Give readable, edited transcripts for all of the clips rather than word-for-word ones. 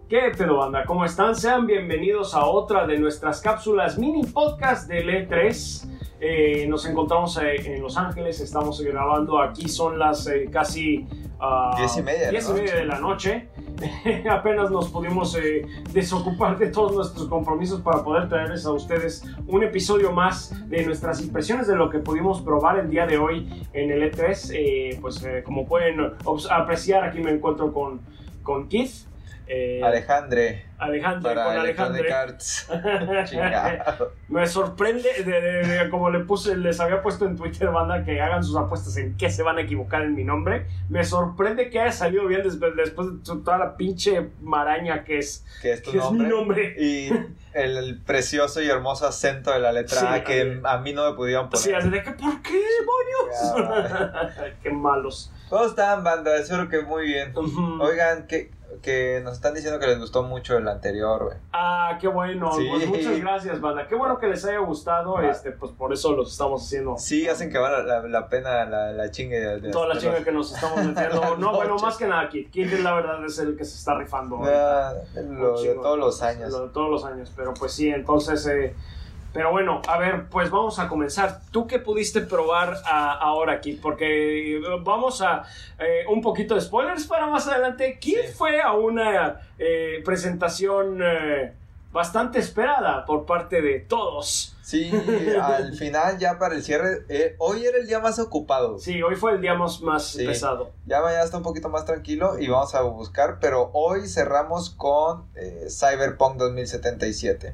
¿Qué pedo, banda? ¿Cómo están? Sean bienvenidos a otra de nuestras cápsulas mini podcast del E3. Nos encontramos en Los Ángeles, estamos grabando. Aquí son las casi 10:30 de la noche. Apenas nos pudimos desocupar de todos nuestros compromisos para poder traerles a ustedes un episodio más de nuestras impresiones de lo que pudimos probar el día de hoy en el E3. Como pueden apreciar, aquí me encuentro con Keith. Alejandre para Electronic Arts. Me sorprende, como les había puesto en Twitter, banda, que hagan sus apuestas en qué se van a equivocar en mi nombre. Me sorprende que haya salido bien después de toda la pinche maraña que es mi nombre. Y el precioso y hermoso acento de la letra A que a mí no me pudieron poner. Sí, así de que, ¿por qué, demonios? Qué malos. ¿Cómo están, banda? Espero que muy bien. Oigan, que nos están diciendo que les gustó mucho el anterior, güey. Ah, qué bueno. Sí. Pues muchas gracias, banda. Qué bueno que les haya gustado. Pues por eso los estamos haciendo. Sí, hacen que valga la pena la chinga de toda la chinga que nos estamos metiendo. No, bueno, más que nada, Kid la verdad es el que se está rifando. Lo de todos los años. Lo de todos los años, pero pues sí, entonces... Pero bueno, a ver, pues vamos a comenzar. ¿Tú qué pudiste probar ahora, Kid? Porque vamos a un poquito de spoilers para más adelante. Kid fue a una presentación bastante esperada por parte de todos. Sí, al final ya para el cierre, hoy era el día más ocupado. Sí, hoy fue el día más pesado. Ya está un poquito más tranquilo y vamos a buscar, pero hoy cerramos con Cyberpunk 2077.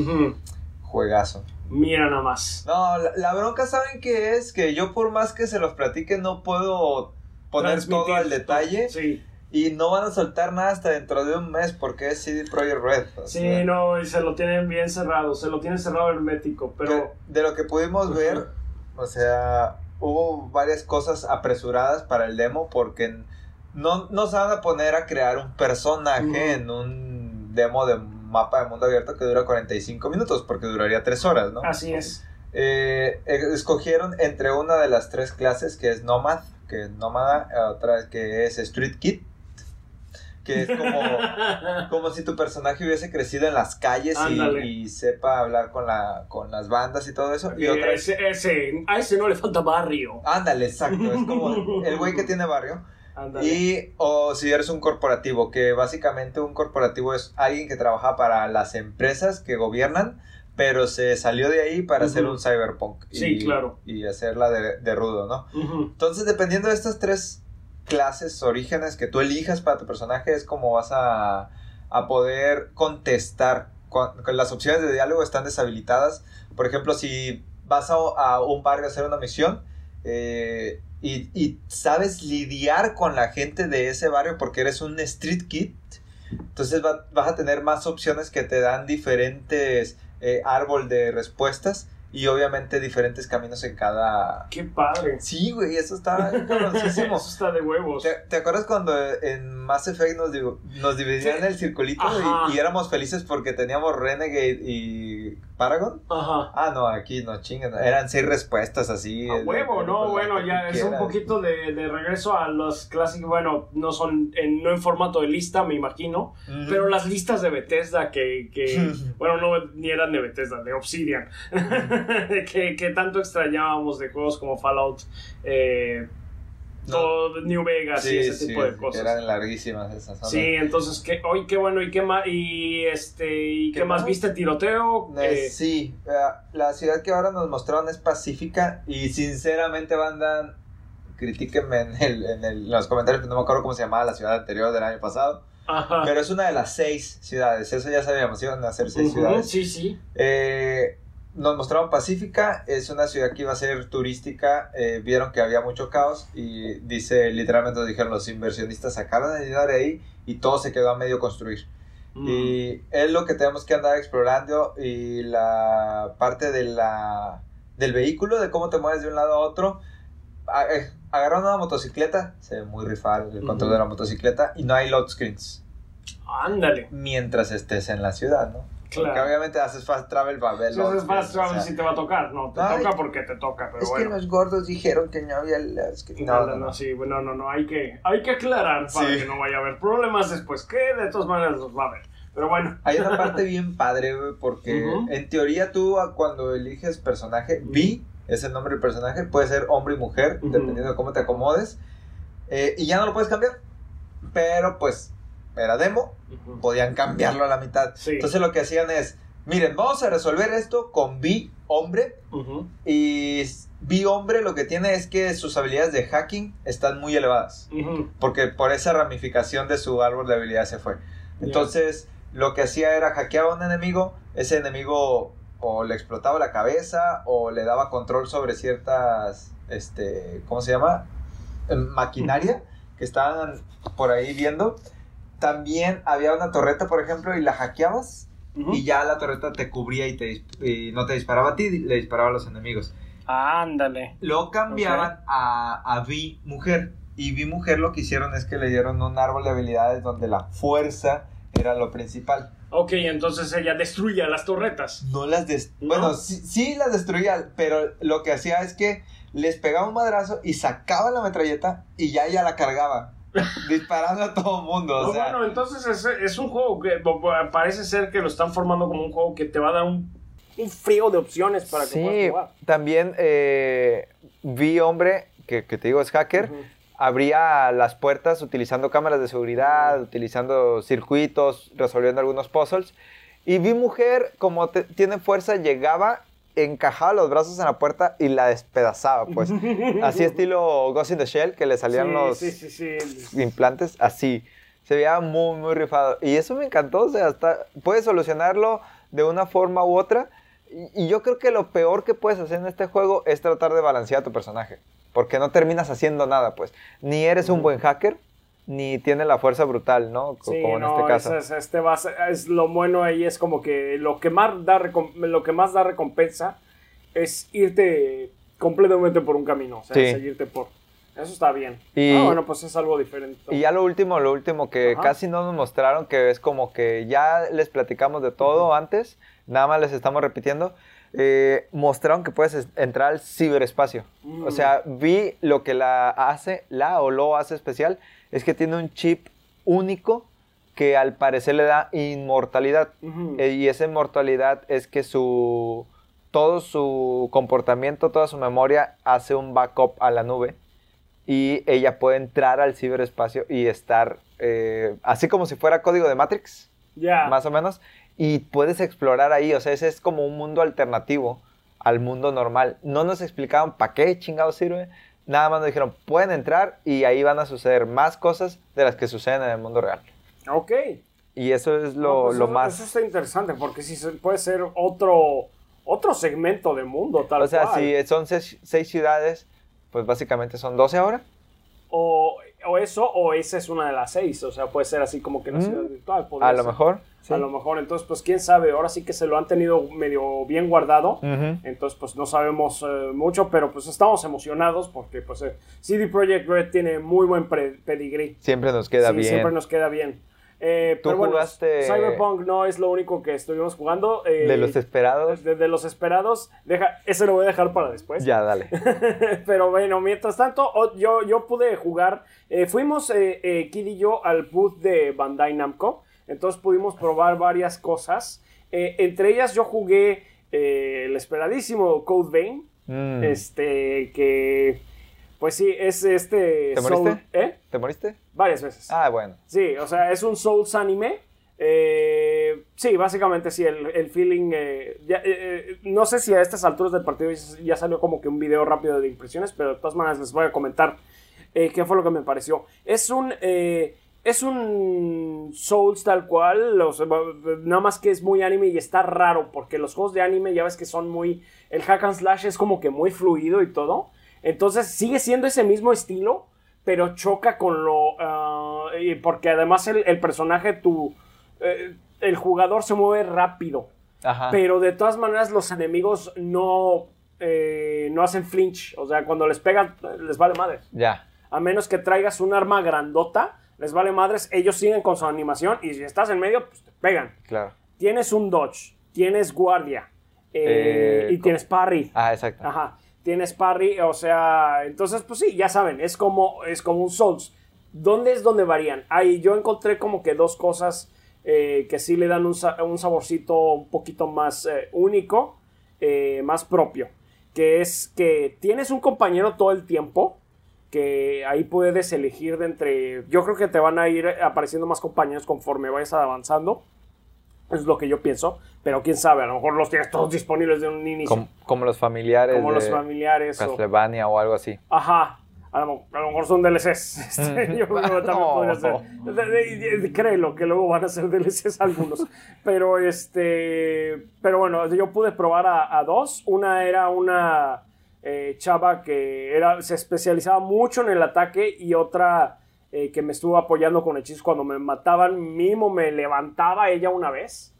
Juegazo. Mira nada más. No, la bronca, ¿saben qué es? Que yo por más que se los platique no puedo poner todo al detalle. Sí. Y no van a soltar nada hasta dentro de un mes porque es CD Projekt Red. Sí, no, y se lo tienen bien cerrado. Se lo tienen cerrado hermético, pero... De lo que pudimos ver, o sea, hubo varias cosas apresuradas para el demo porque no se van a poner a crear un personaje en un demo de mapa de mundo abierto que dura 45 minutos porque duraría 3 horas, ¿no? Así es. Escogieron entre una de las 3 clases que es Nomad, que es nómada, otra que es Street Kid, que es como si tu personaje hubiese crecido en las calles y sepa hablar con las bandas y todo eso. Y otra a ese no le falta barrio. Ándale, exacto, es como el güey que tiene barrio. O si eres un corporativo, que básicamente un corporativo es alguien que trabaja para las empresas que gobiernan, pero se salió de ahí para hacer un cyberpunk. Sí, claro. Y hacerla de rudo, ¿no? Entonces, dependiendo de estas 3 clases, orígenes que tú elijas para tu personaje, es como vas a poder contestar. Las opciones de diálogo están deshabilitadas. Por ejemplo, si vas a un barrio a hacer una misión, y sabes lidiar con la gente de ese barrio porque eres un street kid, entonces vas a tener más opciones que te dan diferentes árbol de respuestas y obviamente diferentes caminos en cada... ¡Qué padre! Sí, güey, eso está cabroncísimo. Eso está de huevos. ¿Te acuerdas cuando en Mass Effect nos dividían el circulito y éramos felices porque teníamos Renegade y Paragon? Ajá. Ah, no, aquí no chingan. Eran 6 respuestas así. A huevo, ¿no? Bueno, ya es un poquito de regreso a los clásicos. Bueno, no son no en formato de lista, me imagino. Pero las listas de Bethesda que bueno, no ni eran de Bethesda, de Obsidian. que tanto extrañábamos de juegos como Fallout, New Vegas y ese tipo de cosas. Eran larguísimas esas zonas. Sí, entonces qué bueno. ¿Y qué más? ¿Qué más viste? ¿Tiroteo? Sí, la ciudad que ahora nos mostraron es pacífica y sinceramente, banda, critíquenme en los comentarios, no me acuerdo cómo se llamaba la ciudad anterior del año pasado. Ajá. Pero es una de las 6 ciudades, eso ya sabíamos, iban a ser 6 ciudades. Sí. Nos mostraron pacífica, es una ciudad que iba a ser turística, vieron que había mucho caos y literalmente nos dijeron los inversionistas sacaron el dinero de ahí y todo se quedó a medio construir. Y es lo que tenemos que andar explorando y la parte del vehículo, de cómo te mueves de un lado a otro. Agarraron una motocicleta, se ve muy rifal el control de la motocicleta y no hay load screens. Ándale. Mientras estés en la ciudad, ¿no? Claro. Porque obviamente haces fast travel para verlo. Si haces fast travel, sí te va a tocar. No, te toca porque te toca, pero es bueno. que los gordos dijeron que no había... No, sí, no, hay que aclarar para que no vaya a haber problemas después, que de todas maneras los va a haber. Pero bueno. Hay una parte bien padre, güey, porque en teoría tú cuando eliges personaje, Vi es el nombre del personaje, puede ser hombre y mujer, dependiendo de cómo te acomodes, y ya no lo puedes cambiar, pero pues era demo, podían cambiarlo a la mitad. Sí. Entonces lo que hacían es, miren, vamos a resolver esto con Vi hombre, y Vi hombre lo que tiene es que sus habilidades de hacking están muy elevadas, porque por esa ramificación de su árbol de habilidades se fue. Entonces lo que hacía era hackeaba a un enemigo, ese enemigo o le explotaba la cabeza o le daba control sobre ciertas, ¿cómo se llama? Maquinaria que estaban por ahí viendo. También había una torreta, por ejemplo, y la hackeabas y ya la torreta te cubría y no te disparaba a ti, le disparaba a los enemigos. Ándale. Lo cambiaban a Vi mujer, y Vi mujer lo que hicieron es que le dieron un árbol de habilidades donde la fuerza era lo principal. Ok, entonces ella destruía las torretas. No las Bueno, sí las destruía, pero lo que hacía es que les pegaba un madrazo y sacaba la metralleta y ya ella la cargaba, disparando a todo el mundo. O sea, bueno, entonces es un juego que parece ser que lo están formando como un juego que te va a dar un frío de opciones para que puedas jugar. También Vi hombre, que te digo es hacker, abría las puertas utilizando cámaras de seguridad, utilizando circuitos, resolviendo algunos puzzles. Y Vi mujer, como tiene fuerza, llegaba, encajaba los brazos en la puerta y la despedazaba, pues. Así estilo Ghost in the Shell, que le salían los implantes, así. Se veía muy, muy rifado. Y eso me encantó, o sea, puedes solucionarlo de una forma u otra. Y yo creo que lo peor que puedes hacer en este juego es tratar de balancear a tu personaje. Porque no terminas haciendo nada, pues. Ni eres un buen hacker, ni tiene la fuerza brutal, ¿no? Como en este caso. Es lo bueno ahí, es como que lo que más da recompensa es irte completamente por un camino. O sea, seguirte por... Eso está bien. Bueno, pues es algo diferente. Y ya lo último que casi no nos mostraron, que es como que ya les platicamos de todo antes, nada más les estamos repitiendo. Mostraron que puedes entrar al ciberespacio. O sea, Vi lo que lo hace especial es que tiene un chip único que al parecer le da inmortalidad. Y esa inmortalidad es que todo su comportamiento, toda su memoria hace un backup a la nube. Y ella puede entrar al ciberespacio y estar así como si fuera código de Matrix, más o menos. Y puedes explorar ahí, o sea, ese es como un mundo alternativo al mundo normal. No nos explicaban para qué chingados sirve, nada más nos dijeron, pueden entrar y ahí van a suceder más cosas de las que suceden en el mundo real. Ok. Y eso es lo más... Eso está interesante, porque sí puede ser otro segmento de mundo, tal cual. O sea, si son 6 ciudades, pues básicamente son 12 ahora. O esa es una de las 6, o sea, puede ser así como que la ciudad virtual. A lo mejor. Sí. A lo mejor, entonces, pues, quién sabe, ahora sí que se lo han tenido medio bien guardado, entonces, pues, no sabemos mucho, pero, pues, estamos emocionados porque, pues, CD Projekt Red tiene muy buen pedigrí. Siempre nos queda bien. Siempre nos queda bien. ¿Tú jugaste? Cyberpunk no es lo único que estuvimos jugando. ¿De los esperados? De los esperados. Ese lo voy a dejar para después. Ya, dale. Pero bueno, mientras tanto, yo pude jugar. Fuimos, Kid y yo, al booth de Bandai Namco. Entonces pudimos probar varias cosas. Entre ellas yo jugué el esperadísimo Code Vein. Que... Pues sí, es ¿Te moriste? ¿Te moriste? Varias veces. Ah, bueno. Sí, o sea, es un Souls anime. Sí, básicamente sí, el feeling... no sé si a estas alturas del partido ya salió como que un video rápido de impresiones, pero de todas maneras les voy a comentar qué fue lo que me pareció. Es un Souls tal cual, nada más que es muy anime y está raro, porque los juegos de anime ya ves que son muy... El hack and slash es como que muy fluido y todo. Entonces sigue siendo ese mismo estilo, pero choca con porque además el personaje, el jugador se mueve rápido. Ajá. Pero de todas maneras los enemigos no hacen flinch. O sea, cuando les pegan, les vale madre. Ya. A menos que traigas un arma grandota, les vale madres. Ellos siguen con su animación y si estás en medio, pues te pegan. Claro. tienes un dodge, tienes guardia y tienes parry. Exacto. Ajá, tienes parry, o sea, entonces pues sí, ya saben, es como un Souls. ¿Dónde es donde varían? Ahí yo encontré como que dos cosas que sí le dan un saborcito un poquito más único, más propio. Que es que tienes un compañero todo el tiempo, que ahí puedes elegir de entre... Yo creo que te van a ir apareciendo más compañeros conforme vayas avanzando. Es lo que yo pienso, pero quién sabe, a lo mejor los tienes todos disponibles de un inicio. Como los familiares. Como los familiares. Castlevania o algo así. Ajá. A lo mejor son DLCs. Yo creo que también podría ser. Créelo, que luego van a ser DLCs algunos. Pero pero bueno, yo pude probar a dos. Una era una chava que se especializaba mucho en el ataque, y otra que me estuvo apoyando con hechizos cuando me mataban. Mínimo me levantaba ella una vez.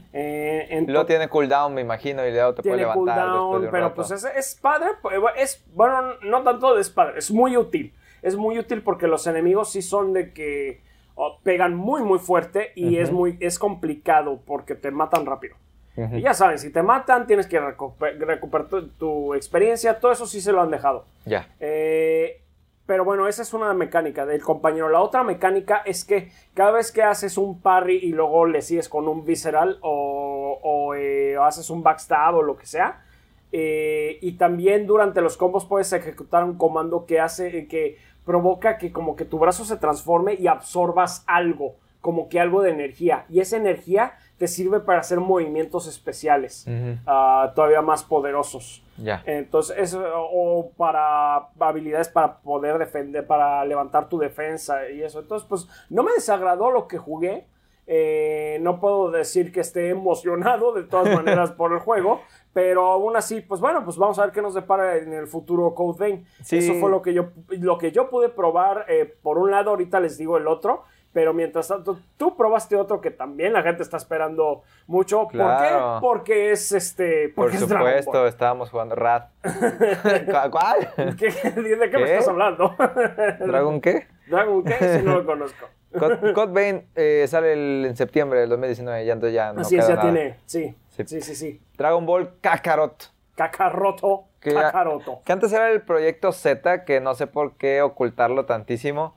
Lo tiene cooldown, me imagino, y luego te puede levantar después de un pero rato. pues es padre. Bueno, no tanto es padre, es muy útil. Es muy útil porque los enemigos sí son de que pegan muy muy fuerte, y es complicado porque te matan rápido. Y ya saben, si te matan tienes que recuperar tu experiencia. Todo eso sí se lo han dejado. Ya. Pero bueno, esa es una mecánica del compañero. La otra mecánica es que cada vez que haces un parry y luego le sigues con un visceral o haces un backstab o lo que sea, y también durante los combos puedes ejecutar un comando que provoca que como que tu brazo se transforme y absorbas algo, como que algo de energía, y esa energía te sirve para hacer movimientos especiales todavía más poderosos. Ya. Entonces, o para habilidades para poder defender, para levantar tu defensa y eso. Entonces, pues, no me desagradó lo que jugué. No puedo decir que esté emocionado de todas maneras por el juego, pero aún así, pues bueno, pues vamos a ver qué nos depara en el futuro Code Vein. Sí. Eso fue lo que yo pude probar. Por un lado, ahorita les digo el otro. Pero mientras tanto, tú probaste otro que también la gente está esperando mucho. Claro. ¿Por qué? Porque es Por supuesto, estábamos jugando Rad. ¿Cuál? ¿De qué me estás hablando? ¿Dragon qué? ¿Dragon qué? Si no lo conozco. Code Vein sale en septiembre del 2019, entonces ya no así queda es, ya nada. tiene, sí. Dragon Ball Kakarot. Kakaroto. Que antes era el proyecto Z, que no sé por qué ocultarlo tantísimo.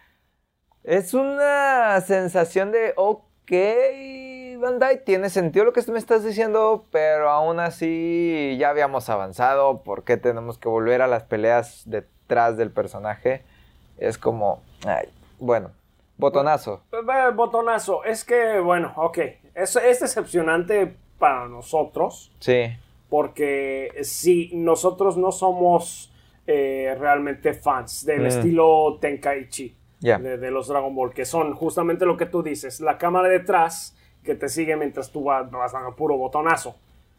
Es una sensación de, ok, Bandai, tiene sentido lo que me estás diciendo, pero aún así ya habíamos avanzado. ¿Por qué tenemos que volver a las peleas detrás del personaje? Es como, bueno, botonazo. Botonazo, es que, bueno, ok, es decepcionante para nosotros. Sí. Porque si nosotros no somos realmente fans del estilo Tenkaichi. Yeah. De los Dragon Ball, que son justamente lo que tú dices, la cámara detrás que te sigue mientras tú vas dando puro botonazo.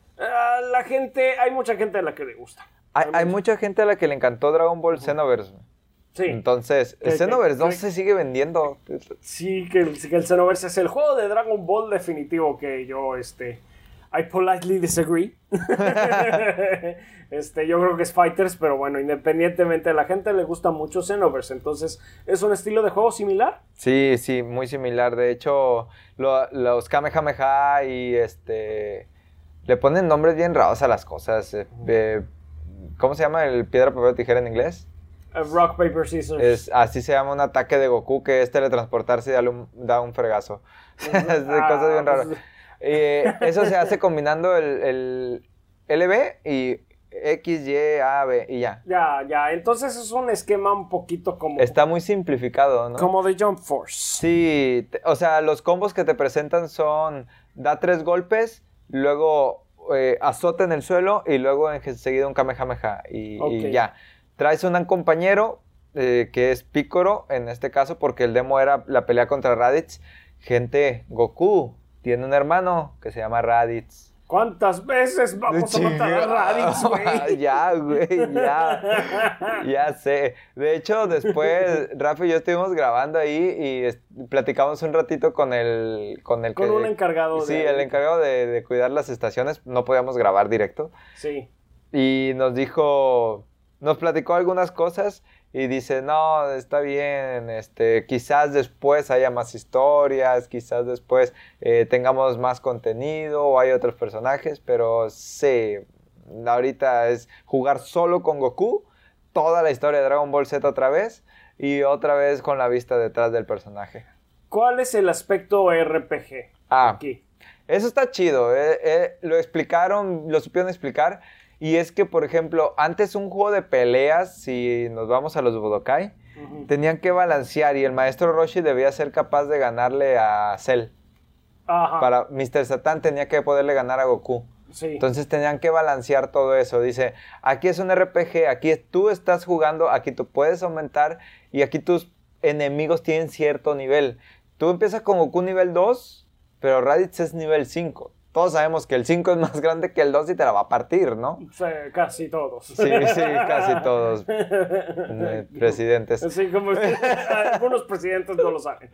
Hay mucha gente a la que le gusta. Hay mucha gente a la que le encantó Dragon Ball Xenoverse. Sí. Entonces, Xenoverse 2 se sigue vendiendo. Sí, que el Xenoverse es el juego de Dragon Ball definitivo que yo, I politely disagree. Yo creo que es Fighters, pero bueno, independientemente, a la gente le gusta mucho Xenoverse. Entonces, ¿es un estilo de juego similar? Sí, muy similar. De hecho, los Kamehameha y le ponen nombres bien raros a las cosas. ¿Cómo se llama el piedra, papel, tijera en inglés? Rock, paper, scissors. Así se llama un ataque de Goku, que es teletransportarse y da un fregazo. Cosas bien raras. Eso se hace combinando el LB y X, Y, A, B y ya. Ya. Entonces es un esquema un poquito como... Está muy simplificado, ¿no? Como de Jump Force. Sí, o sea, los combos que te presentan son... Da 3 golpes, luego azota en el suelo y luego enseguida un Kamehameha y ya. Traes un compañero que es Piccolo, en este caso, porque el demo era la pelea contra Raditz. Gente, Goku tiene un hermano que se llama Raditz. ¿Cuántas veces vamos a matar a Raditz, güey? Ya sé. De hecho, después Rafa y yo estuvimos grabando ahí y platicamos un ratito con un encargado. Sí, el encargado de cuidar las estaciones. No podíamos grabar directo. Sí. Y nos platicó algunas cosas y dice, no, está bien, quizás después haya más historias, quizás después tengamos más contenido o hay otros personajes, pero sí, ahorita es jugar solo con Goku, toda la historia de Dragon Ball Z otra vez y otra vez con la vista detrás del personaje. ¿Cuál es el aspecto RPG aquí? Eso está chido, lo supieron explicar. Y es que, por ejemplo, antes un juego de peleas, si nos vamos a los Budokai, tenían que balancear y el maestro Roshi debía ser capaz de ganarle a Cell. Para Mr. Satan tenía que poderle ganar a Goku. Sí. Entonces tenían que balancear todo eso. Dice, aquí es un RPG, aquí tú estás jugando, aquí tú puedes aumentar y aquí tus enemigos tienen cierto nivel. Tú empiezas con Goku nivel 2, pero Raditz es nivel 5. Todos sabemos que el 5 es más grande que el 2 y te la va a partir, ¿no? Sí, casi todos. Sí, casi todos. Presidentes. Sí, como algunos presidentes no lo saben.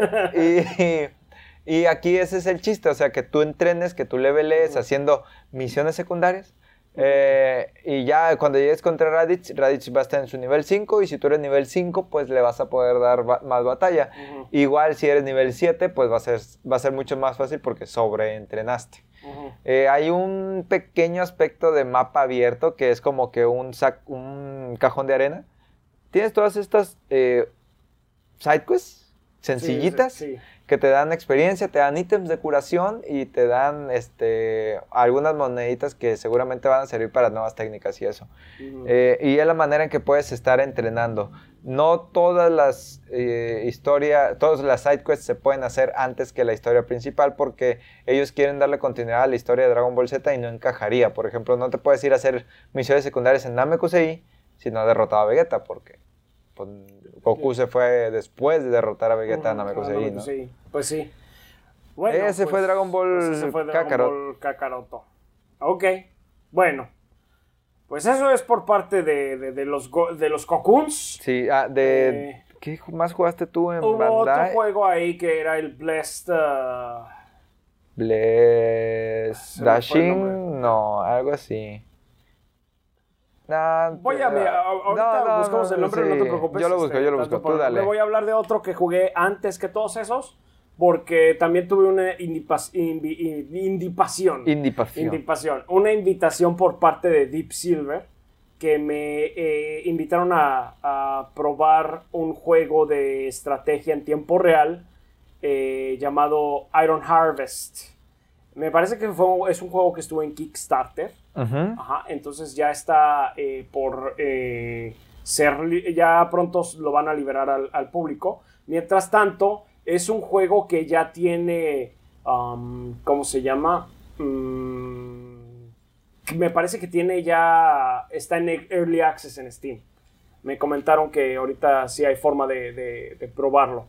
Y aquí ese es el chiste, o sea, que tú entrenes, que tú levelees haciendo misiones secundarias. Y ya cuando llegues contra Raditz va a estar en su nivel 5 y si tú eres nivel 5 pues le vas a poder dar más batalla. Igual si eres nivel 7 pues va a ser mucho más fácil porque sobreentrenaste. Hay un pequeño aspecto de mapa abierto que es como que un cajón de arena. Tienes todas estas sidequests sencillitas. Sí. Que te dan experiencia, te dan ítems de curación y te dan algunas moneditas que seguramente van a servir para nuevas técnicas y eso. Y es la manera en que puedes estar entrenando. No todas las todas las sidequests se pueden hacer antes que la historia principal porque ellos quieren darle continuidad a la historia de Dragon Ball Z y no encajaría. Por ejemplo, no te puedes ir a hacer misiones secundarias en Namekusei si no has derrotado a Vegeta porque... Goku se fue después de derrotar a Vegeta en Namekusei, ¿no? Sí, pues sí. Bueno, ese fue Dragon Ball Kakarot. Ok, bueno. Pues eso es por parte de los Gokuns. Sí, ¿qué más jugaste tú en Hubo Bandai? otro juego ahí que era el Blessed... Dashing, no, algo así. Voy a ver, ahorita buscamos el nombre, no te preocupes. Yo lo busco, tú dale. Me voy a hablar de otro que jugué antes que todos esos, porque también tuve una una invitación por parte de Deep Silver, que me invitaron a probar un juego de estrategia en tiempo real llamado Iron Harvest. Me parece que es un juego que estuvo en Kickstarter. Entonces ya está por ser... Ya pronto lo van a liberar al público. Mientras tanto, es un juego que ya tiene... ¿cómo se llama? Me parece que tiene ya... Está en Early Access en Steam. Me comentaron que ahorita sí hay forma de probarlo.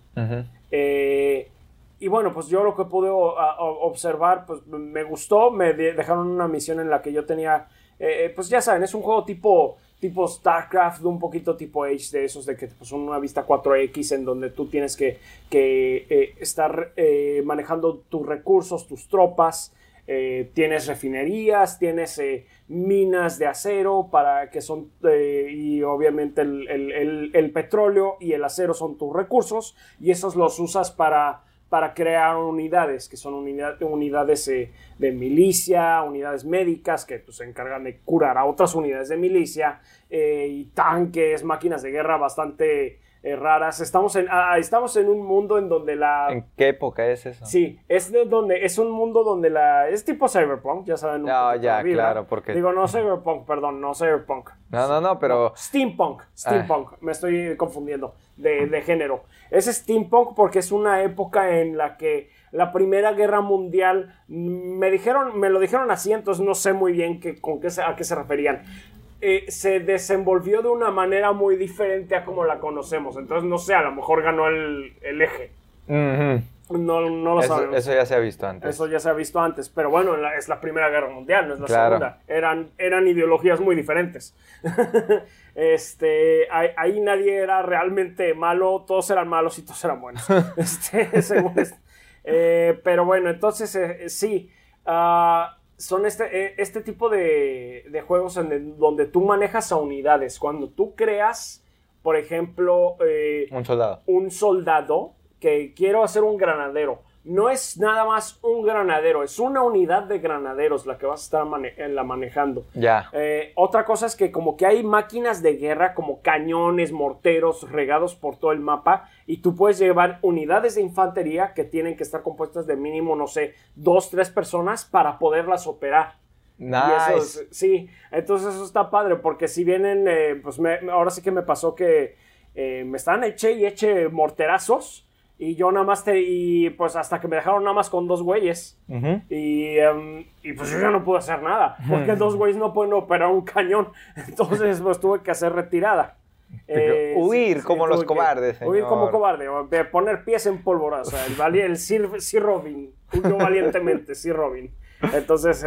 Y bueno, pues yo lo que pude observar, pues me gustó. Me dejaron una misión en la que yo tenía, pues ya saben, es un juego tipo StarCraft, un poquito tipo Age, de esos de que pues una vista 4X en donde tú tienes que estar manejando tus recursos, tus tropas. Tienes refinerías, tienes minas de acero para que son y obviamente el petróleo y el acero son tus recursos y esos los usas para crear unidades, que son unidades de milicia, unidades médicas que pues, se encargan de curar a otras unidades de milicia, y tanques, máquinas de guerra bastante raras. Estamos en un mundo en donde ¿En qué época es eso? Sí, es un mundo donde es tipo Cyberpunk, ya saben. Claro, porque... Digo, no Cyberpunk, perdón, no Cyberpunk. No, pero... No, Steampunk, me estoy confundiendo de género. Es Steampunk porque es una época en la que la Primera Guerra Mundial, me lo dijeron así, entonces no sé muy bien a qué se referían. Se desenvolvió de una manera muy diferente a como la conocemos. Entonces, no sé, a lo mejor ganó el eje. No lo sabemos. Eso ya se ha visto antes. Eso ya se ha visto antes. Pero bueno, es la Primera Guerra Mundial, no es la Segunda. Eran ideologías muy diferentes. Ahí nadie era realmente malo. Todos eran malos y todos eran buenos. Según pero bueno, entonces sí. Son este tipo de juegos donde tú manejas a unidades. Cuando tú creas, por ejemplo, un soldado que quiero hacer un granadero. No es nada más un granadero, es una unidad de granaderos la que vas a estar manejando. Ya. Otra cosa es que como que hay máquinas de guerra como cañones, morteros regados por todo el mapa y tú puedes llevar unidades de infantería que tienen que estar compuestas de mínimo, no sé, 2, 3 personas para poderlas operar. Nice. Y eso sí, entonces eso está padre porque si vienen, pues ahora sí que me pasó que me están eche morterazos. Y yo nada más y pues hasta que me dejaron nada más con 2 güeyes. Uh-huh. Y pues yo ya no pude hacer nada. Porque 2 güeyes no pueden operar un cañón. Entonces pues tuve que hacer retirada. Huir como los cobardes, señor. Huir como cobarde. Poner pies en pólvora. O sea, el Sir Robin. Huyó valientemente, Sir Robin. Entonces,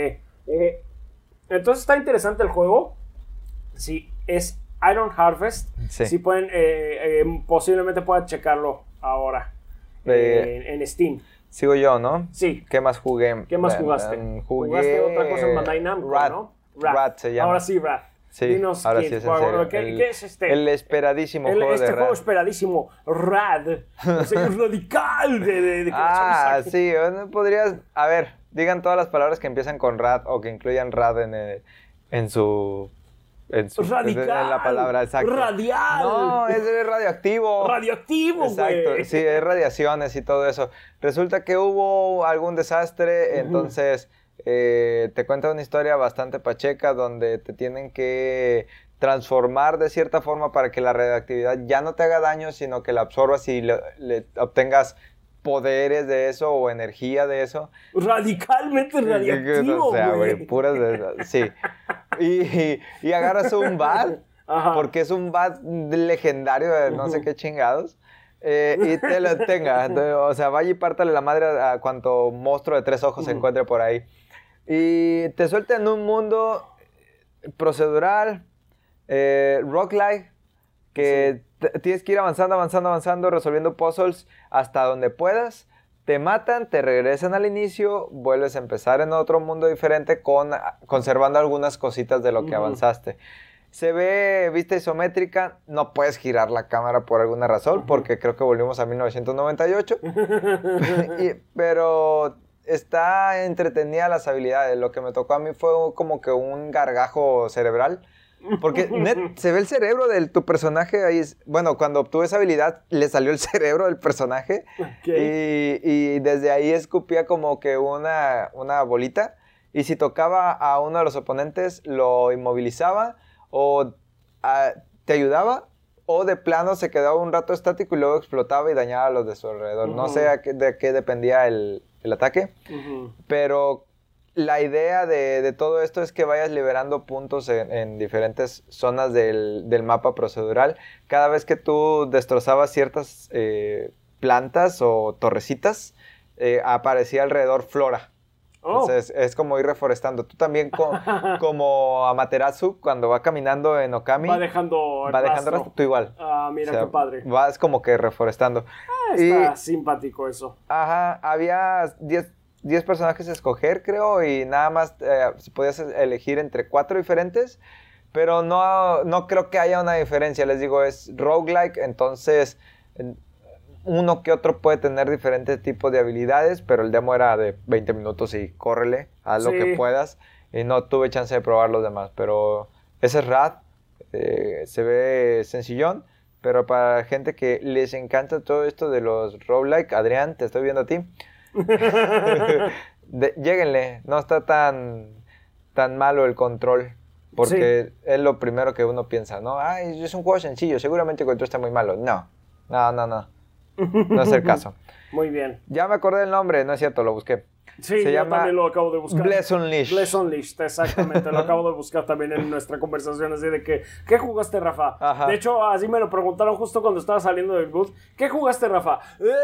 entonces está interesante el juego. Sí, es Iron Harvest. Sí, sí pueden, posiblemente puedan checarlo ahora en Steam. Sigo yo, ¿no? Sí. ¿Qué más jugué? ¿Qué más jugaste? ¿Jugaste otra cosa en Bandai Namco, no? Rat se llama. Ahora sí, Rat. Sí, dinos ahora sí es en serio. ¿Qué es este? El esperadísimo juego de Rad. Este juego esperadísimo, Rad. O sea, es radical de sí, podrías... A ver, digan todas las palabras que empiezan con Rad o que incluyan Rad en su... Radical, en la palabra, exacto. Radial. No, es radioactivo. Radioactivo, güey. Exacto, sí, es radiaciones y todo eso. Resulta que hubo algún desastre, entonces te cuenta una historia bastante pacheca donde te tienen que transformar de cierta forma para que la radioactividad ya no te haga daño, sino que la absorbas y le obtengas poderes de eso o energía de eso. Radicalmente radioactivo, o sea, güey, puras de... Sí. Y agarras un bat, porque es un bat legendario de no sé qué chingados, y te lo tenga. O sea, vaya y pártale la madre a cuanto monstruo de 3 ojos se encuentre por ahí. Y te suelta en un mundo procedural, roguelike, que tienes que ir avanzando, resolviendo puzzles hasta donde puedas. Te matan, te regresan al inicio, vuelves a empezar en otro mundo diferente conservando algunas cositas de lo que avanzaste. Se ve vista isométrica, no puedes girar la cámara por alguna razón, porque creo que volvimos a 1998. Pero está entretenida las habilidades. Lo que me tocó a mí fue como que un gargajo cerebral. Porque se ve el cerebro de tu personaje ahí. Bueno, cuando obtuve esa habilidad, le salió el cerebro del personaje. Okay. Y desde ahí escupía como que una bolita. Y si tocaba a uno de los oponentes, lo inmovilizaba o te ayudaba. O de plano se quedaba un rato estático y luego explotaba y dañaba a los de su alrededor. No sé de qué dependía el ataque. Pero... la idea de todo esto es que vayas liberando puntos en diferentes zonas del mapa procedural. Cada vez que tú destrozabas ciertas plantas o torrecitas, aparecía alrededor flora. Entonces es como ir reforestando. Tú también como Amaterasu, cuando va caminando en Okami, va dejando rastro. Tú igual. Mira, o sea, qué padre. Vas como que reforestando. Está simpático eso. Ajá, había 10 personajes a escoger, creo, y nada más podías elegir entre 4 diferentes, pero no creo que haya una diferencia. Les digo, es roguelike, entonces uno que otro puede tener diferentes tipos de habilidades, pero el demo era de 20 minutos y córrele, haz lo que puedas, y no tuve chance de probar los demás, pero ese es Rad, se ve sencillón, pero para gente que les encanta todo esto de los roguelike, Adrián, te estoy viendo a ti. Lléguenle, no está tan malo el control, porque es lo primero que uno piensa, ¿no? Ay, es un juego sencillo, seguramente el control está muy malo. No es el caso. Muy bien. Ya me acordé del nombre, no es cierto, lo busqué. Sí, yo también lo acabo de buscar. Bless Unleashed. Bless Unleashed, exactamente. Lo acabo de buscar también en nuestra conversación. Así de que, ¿qué jugaste, Rafa? Ajá. De hecho, así me lo preguntaron justo cuando estaba saliendo del booth. ¿Qué jugaste, Rafa?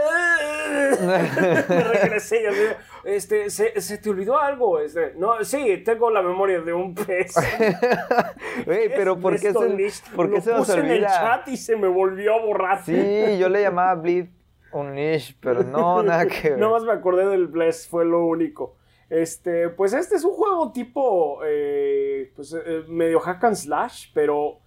Me regresé y así, ¿se te olvidó algo? No, sí, tengo la memoria de un pez. Güey, pero ¿por qué se nos olvida? Lo puse en el chat y se me volvió a borrar. Sí, yo le llamaba Bleed Unleashed, pero no, nada que ver. No más me acordé del Bless, fue lo único. Pues este es un juego tipo, medio hack and slash, pero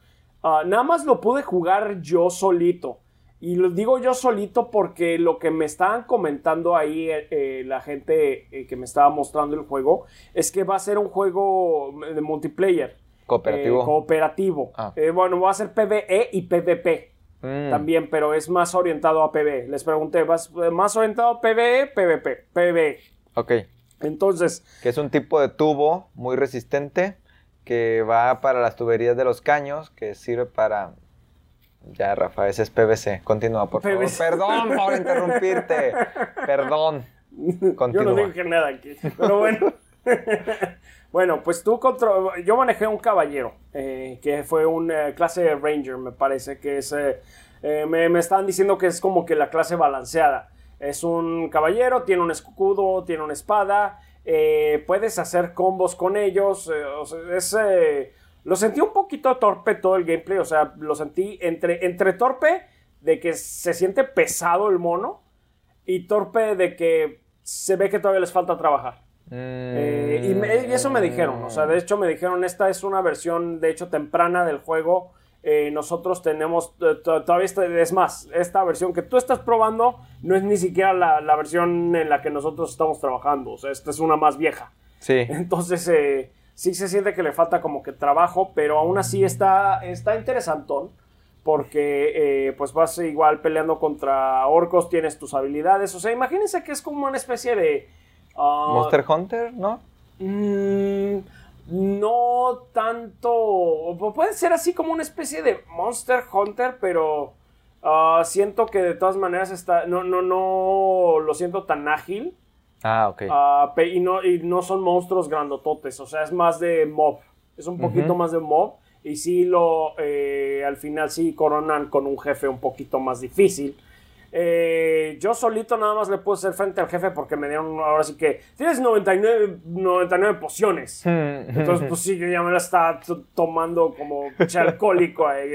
Nada más lo pude jugar yo solito. Y lo digo yo solito porque lo que me estaban comentando ahí la gente que me estaba mostrando el juego es que va a ser un juego de multiplayer. Cooperativo. Bueno, va a ser PvE y PvP también, pero es más orientado a PvE. Les pregunté, ¿vas más orientado a PvE, PvP? PvE. Ok. Entonces... Que es un tipo de tubo muy resistente que va para las tuberías de los caños, que sirve para... Ya, Rafa, ese es PVC. Continúa, por favor. Perdón por interrumpirte. Perdón. Continúa. Yo no dije nada aquí, pero bueno. Bueno, pues yo manejé un caballero, que fue una clase de Ranger, me parece, que es... me estaban diciendo que es como que la clase balanceada. Es un caballero, tiene un escudo, tiene una espada, puedes hacer combos con ellos, lo sentí un poquito torpe todo el gameplay, o sea, lo sentí entre torpe de que se siente pesado el mono y torpe de que se ve que todavía les falta trabajar. Y eso me dijeron, o sea, de hecho me dijeron, esta es una versión, de hecho, temprana del juego. Nosotros tenemos todavía, es más, esta versión que tú estás probando no es ni siquiera la versión en la que nosotros estamos trabajando, o sea, esta es una más vieja. Sí. Entonces, sí se siente que le falta como que trabajo, pero aún así está interesantón, porque pues vas igual peleando contra orcos, tienes tus habilidades, o sea, imagínense que es como una especie de... Monster Hunter, ¿no? No tanto, puede ser así como una especie de Monster Hunter, pero siento que de todas maneras no lo siento tan ágil. Ok. Y no son monstruos grandototes, o sea, es más de mob, es un poquito más de mob, y sí al final sí coronan con un jefe un poquito más difícil. Yo solito nada más le pude hacer frente al jefe porque me dieron, ahora sí que tienes 99 pociones. Entonces pues sí, yo ya me la estaba tomando como alcohólico ahí.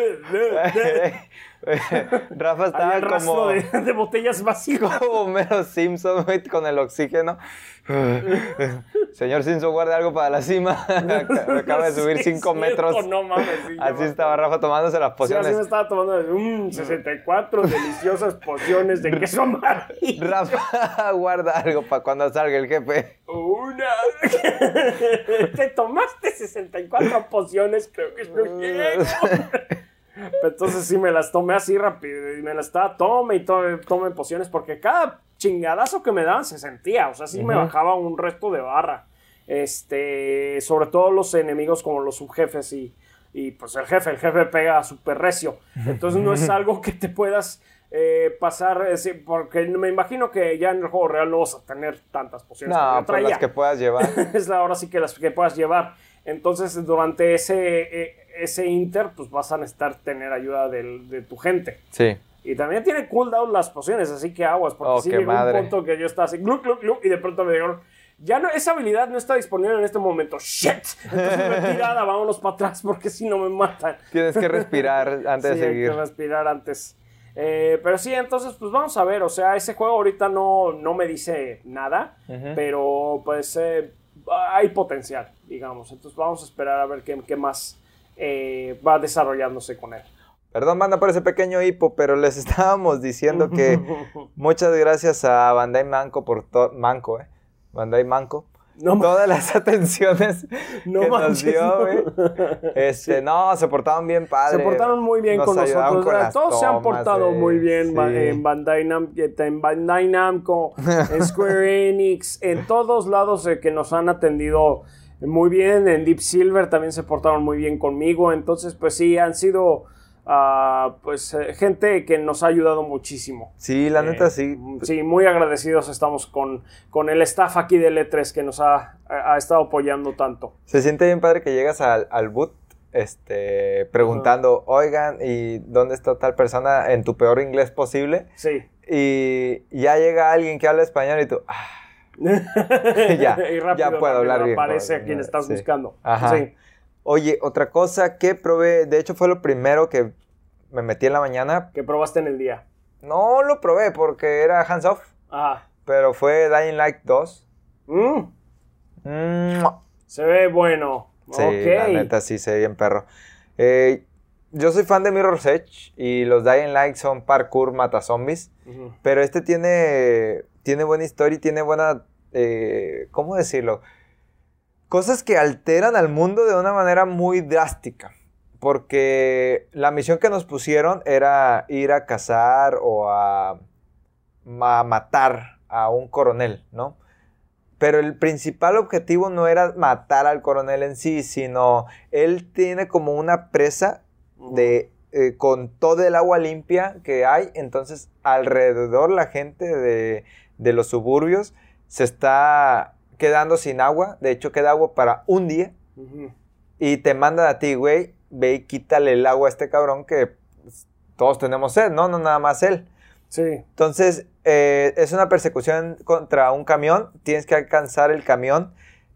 Rafa estaba el como de botellas vacías, como Homero Simpson con el oxígeno. Señor Simpson, guarde algo para la cima. Acaba de subir 5 metros. No mames, sí, así estaba Rafa tomándose las pociones. Sí, así me estaba tomando 64 deliciosas pociones de queso amarillo. Rafa, guarda algo para cuando salga el jefe. Te tomaste 64 pociones, creo que es lo que... Entonces sí me las tomé así rápido y me las estaba tome pociones porque cada chingadazo que me daban se sentía, o sea, sí me bajaba un resto de barra. Sobre todo los enemigos como los subjefes y pues el jefe pega súper recio. Entonces no es algo que te puedas pasar, porque me imagino que ya en el juego real no vas a tener tantas pociones. No, pero las que puedas llevar. Es ahora sí que las que puedas llevar. Entonces durante ese inter, pues vas a necesitar tener ayuda de tu gente. Sí. Y también tiene cooldown las pociones, así que aguas, porque sí llegó un punto que yo estaba así, gluc, gluc, gluc, y de pronto me dijeron, esa habilidad no está disponible en este momento, shit. Entonces retirada, vámonos para atrás, porque si no me matan. Tienes que respirar antes de seguir. Sí, hay que respirar antes. Pero sí, entonces, pues vamos a ver, o sea, ese juego ahorita no me dice nada, pero pues hay potencial, digamos. Entonces vamos a esperar a ver qué más va desarrollándose con él. Perdón, banda, por ese pequeño hipo, pero les estábamos diciendo que muchas gracias a Bandai Namco por Bandai Namco. No, todas las atenciones que nos dio, güey. No, se portaron bien padre. Se portaron muy bien con nosotros. Todos tomas, se han portado muy bien en Bandai Namco, en Square Enix, en todos lados que nos han atendido muy bien. En Deep Silver también se portaron muy bien conmigo. Entonces, pues sí, han sido gente que nos ha ayudado muchísimo. Sí, la neta sí. Sí, muy agradecidos estamos con el staff aquí de E3 que nos ha estado apoyando tanto. Se siente bien padre que llegas al boot preguntando, oigan, ¿y dónde está tal persona en tu peor inglés posible? Sí. Y ya llega alguien que habla español y tú... ya puedo hablar bien. Aparece a quien estás buscando. Ajá. Sí. Oye, otra cosa que probé, de hecho fue lo primero que me metí en la mañana. ¿Qué probaste en el día? No lo probé porque era hands off. Ajá. Pero fue Dying Light 2. Se ve bueno. Sí, okay. La neta sí se ve bien perro. yo soy fan de Mirror's Edge y los Dying Light son parkour mata zombies, pero este tiene buena historia y tiene buena, ¿cómo decirlo? Cosas que alteran al mundo de una manera muy drástica, porque la misión que nos pusieron era ir a cazar o a matar a un coronel, ¿no? Pero el principal objetivo no era matar al coronel en sí, sino él tiene como una presa con todo el agua limpia que hay, entonces alrededor la gente de los suburbios se está quedando sin agua, de hecho queda agua para un día, y te mandan a ti, güey, ve y quítale el agua a este cabrón que pues, todos tenemos sed, ¿no? No nada más él. Sí. Entonces, es una persecución contra un camión, tienes que alcanzar el camión,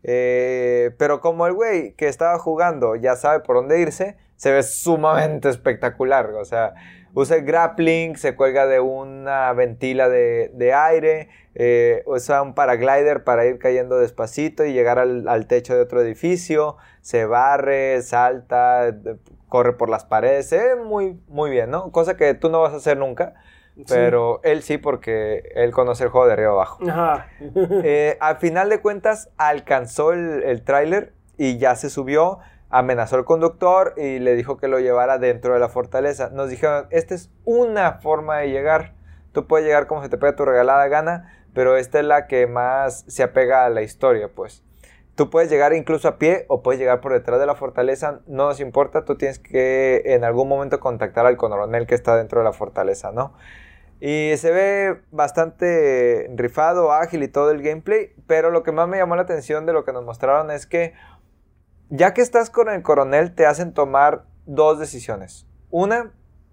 pero como el güey que estaba jugando ya sabe por dónde irse, se ve sumamente espectacular, o sea, usa el grappling, se cuelga de una ventila de aire, usa un paraglider para ir cayendo despacito y llegar al techo de otro edificio, se barre, salta, corre por las paredes, se ve muy, muy bien, ¿no? Cosa que tú no vas a hacer nunca. Pero él sí, porque él conoce el juego de arriba abajo. Ajá. Al final de cuentas, alcanzó el tráiler y ya se subió, amenazó al conductor y le dijo que lo llevara dentro de la fortaleza. Nos dijeron, esta es una forma de llegar. Tú puedes llegar como se te pega tu regalada gana, pero esta es la que más se apega a la historia, pues. Tú puedes llegar incluso a pie o puedes llegar por detrás de la fortaleza, no nos importa, tú tienes que en algún momento contactar al coronel que está dentro de la fortaleza, ¿no? Y se ve bastante rifado, ágil y todo el gameplay, pero lo que más me llamó la atención de lo que nos mostraron es que ya que estás con el coronel te hacen tomar dos decisiones. Una,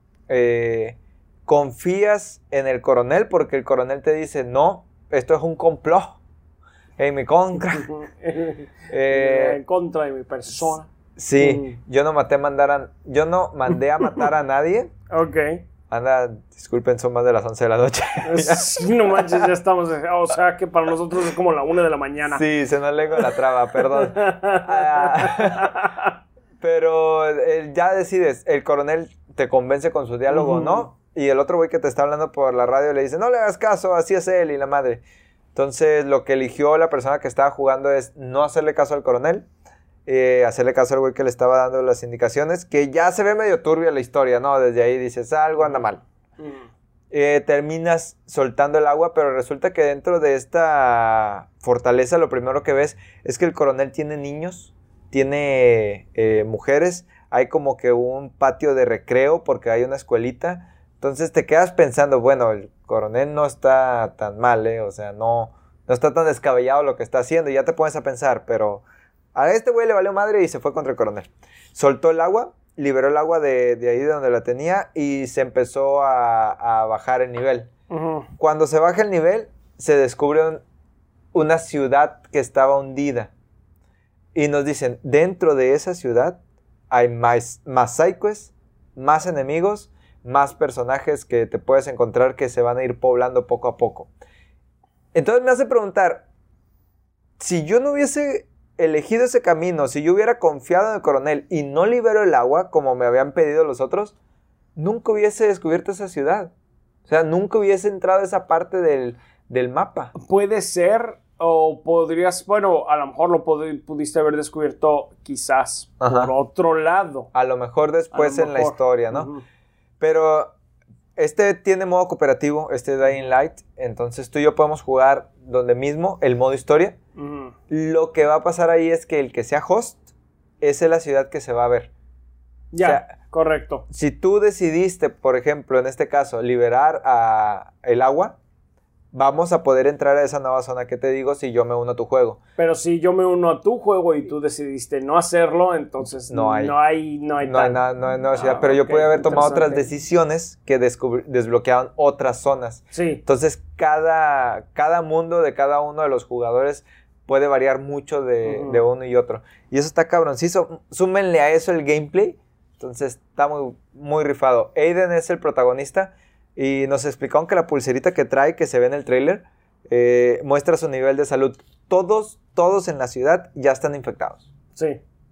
confías en el coronel porque el coronel te dice, no, esto es un complot en mi contra. En contra de mi persona. Sí, yo no mandé a matar a nadie. Ok. Anda, disculpen, son más de las 11 de la noche. Sí, no manches, ya estamos. O sea que para nosotros es como la 1 de la mañana. Sí, se nos lengua la traba, perdón. Pero ya decides, el coronel te convence con su diálogo, ¿no? Y el otro güey que te está hablando por la radio le dice, no le hagas caso, así es él y la madre. Entonces, lo que eligió la persona que estaba jugando es no hacerle caso al coronel, hacerle caso al güey que le estaba dando las indicaciones, que ya se ve medio turbia la historia, ¿no? Desde ahí dices, algo anda mal. Terminas soltando el agua, pero resulta que dentro de esta fortaleza lo primero que ves es que el coronel tiene niños, tiene mujeres, hay como que un patio de recreo porque hay una escuelita. Entonces te quedas pensando, bueno, el coronel no está tan mal, o sea, no está tan descabellado lo que está haciendo, y ya te pones a pensar, pero a este güey le valió madre y se fue contra el coronel. Soltó el agua, liberó el agua de ahí de donde la tenía y se empezó a bajar el nivel. Cuando se baja el nivel, se descubre una ciudad que estaba hundida. Y nos dicen, dentro de esa ciudad hay más psychos, más enemigos, más personajes que te puedes encontrar que se van a ir poblando poco a poco. Entonces me hace preguntar, si yo no hubiese elegido ese camino, si yo hubiera confiado en el coronel y no libero el agua como me habían pedido los otros, nunca hubiese descubierto esa ciudad. O sea, nunca hubiese entrado a esa parte del mapa. Puede ser, o podrías, bueno, a lo mejor lo pudiste haber descubierto quizás por otro lado. A lo mejor después en la historia, ¿no? Pero este tiene modo cooperativo, este Dying Light, entonces tú y yo podemos jugar donde mismo el modo historia. Lo que va a pasar ahí es que el que sea host, esa es la ciudad que se va a ver. Ya, o sea, correcto. Si tú decidiste, por ejemplo, en este caso, liberar el agua, vamos a poder entrar a esa nueva zona que te digo si yo me uno a tu juego. Pero si yo me uno a tu juego y tú decidiste no hacerlo, entonces no hay nada. Pero yo podía haber tomado otras decisiones que desbloqueaban otras zonas. Sí. Entonces, cada mundo de cada uno de los jugadores puede variar mucho de uno y otro. Y eso está cabroncísimo. Súmenle a eso el gameplay. Entonces, está muy, muy rifado. Aiden es el protagonista. Y nos explicaron que la pulserita que trae, que se ve en el tráiler, muestra su nivel de salud. Todos en la ciudad ya están infectados. Sí.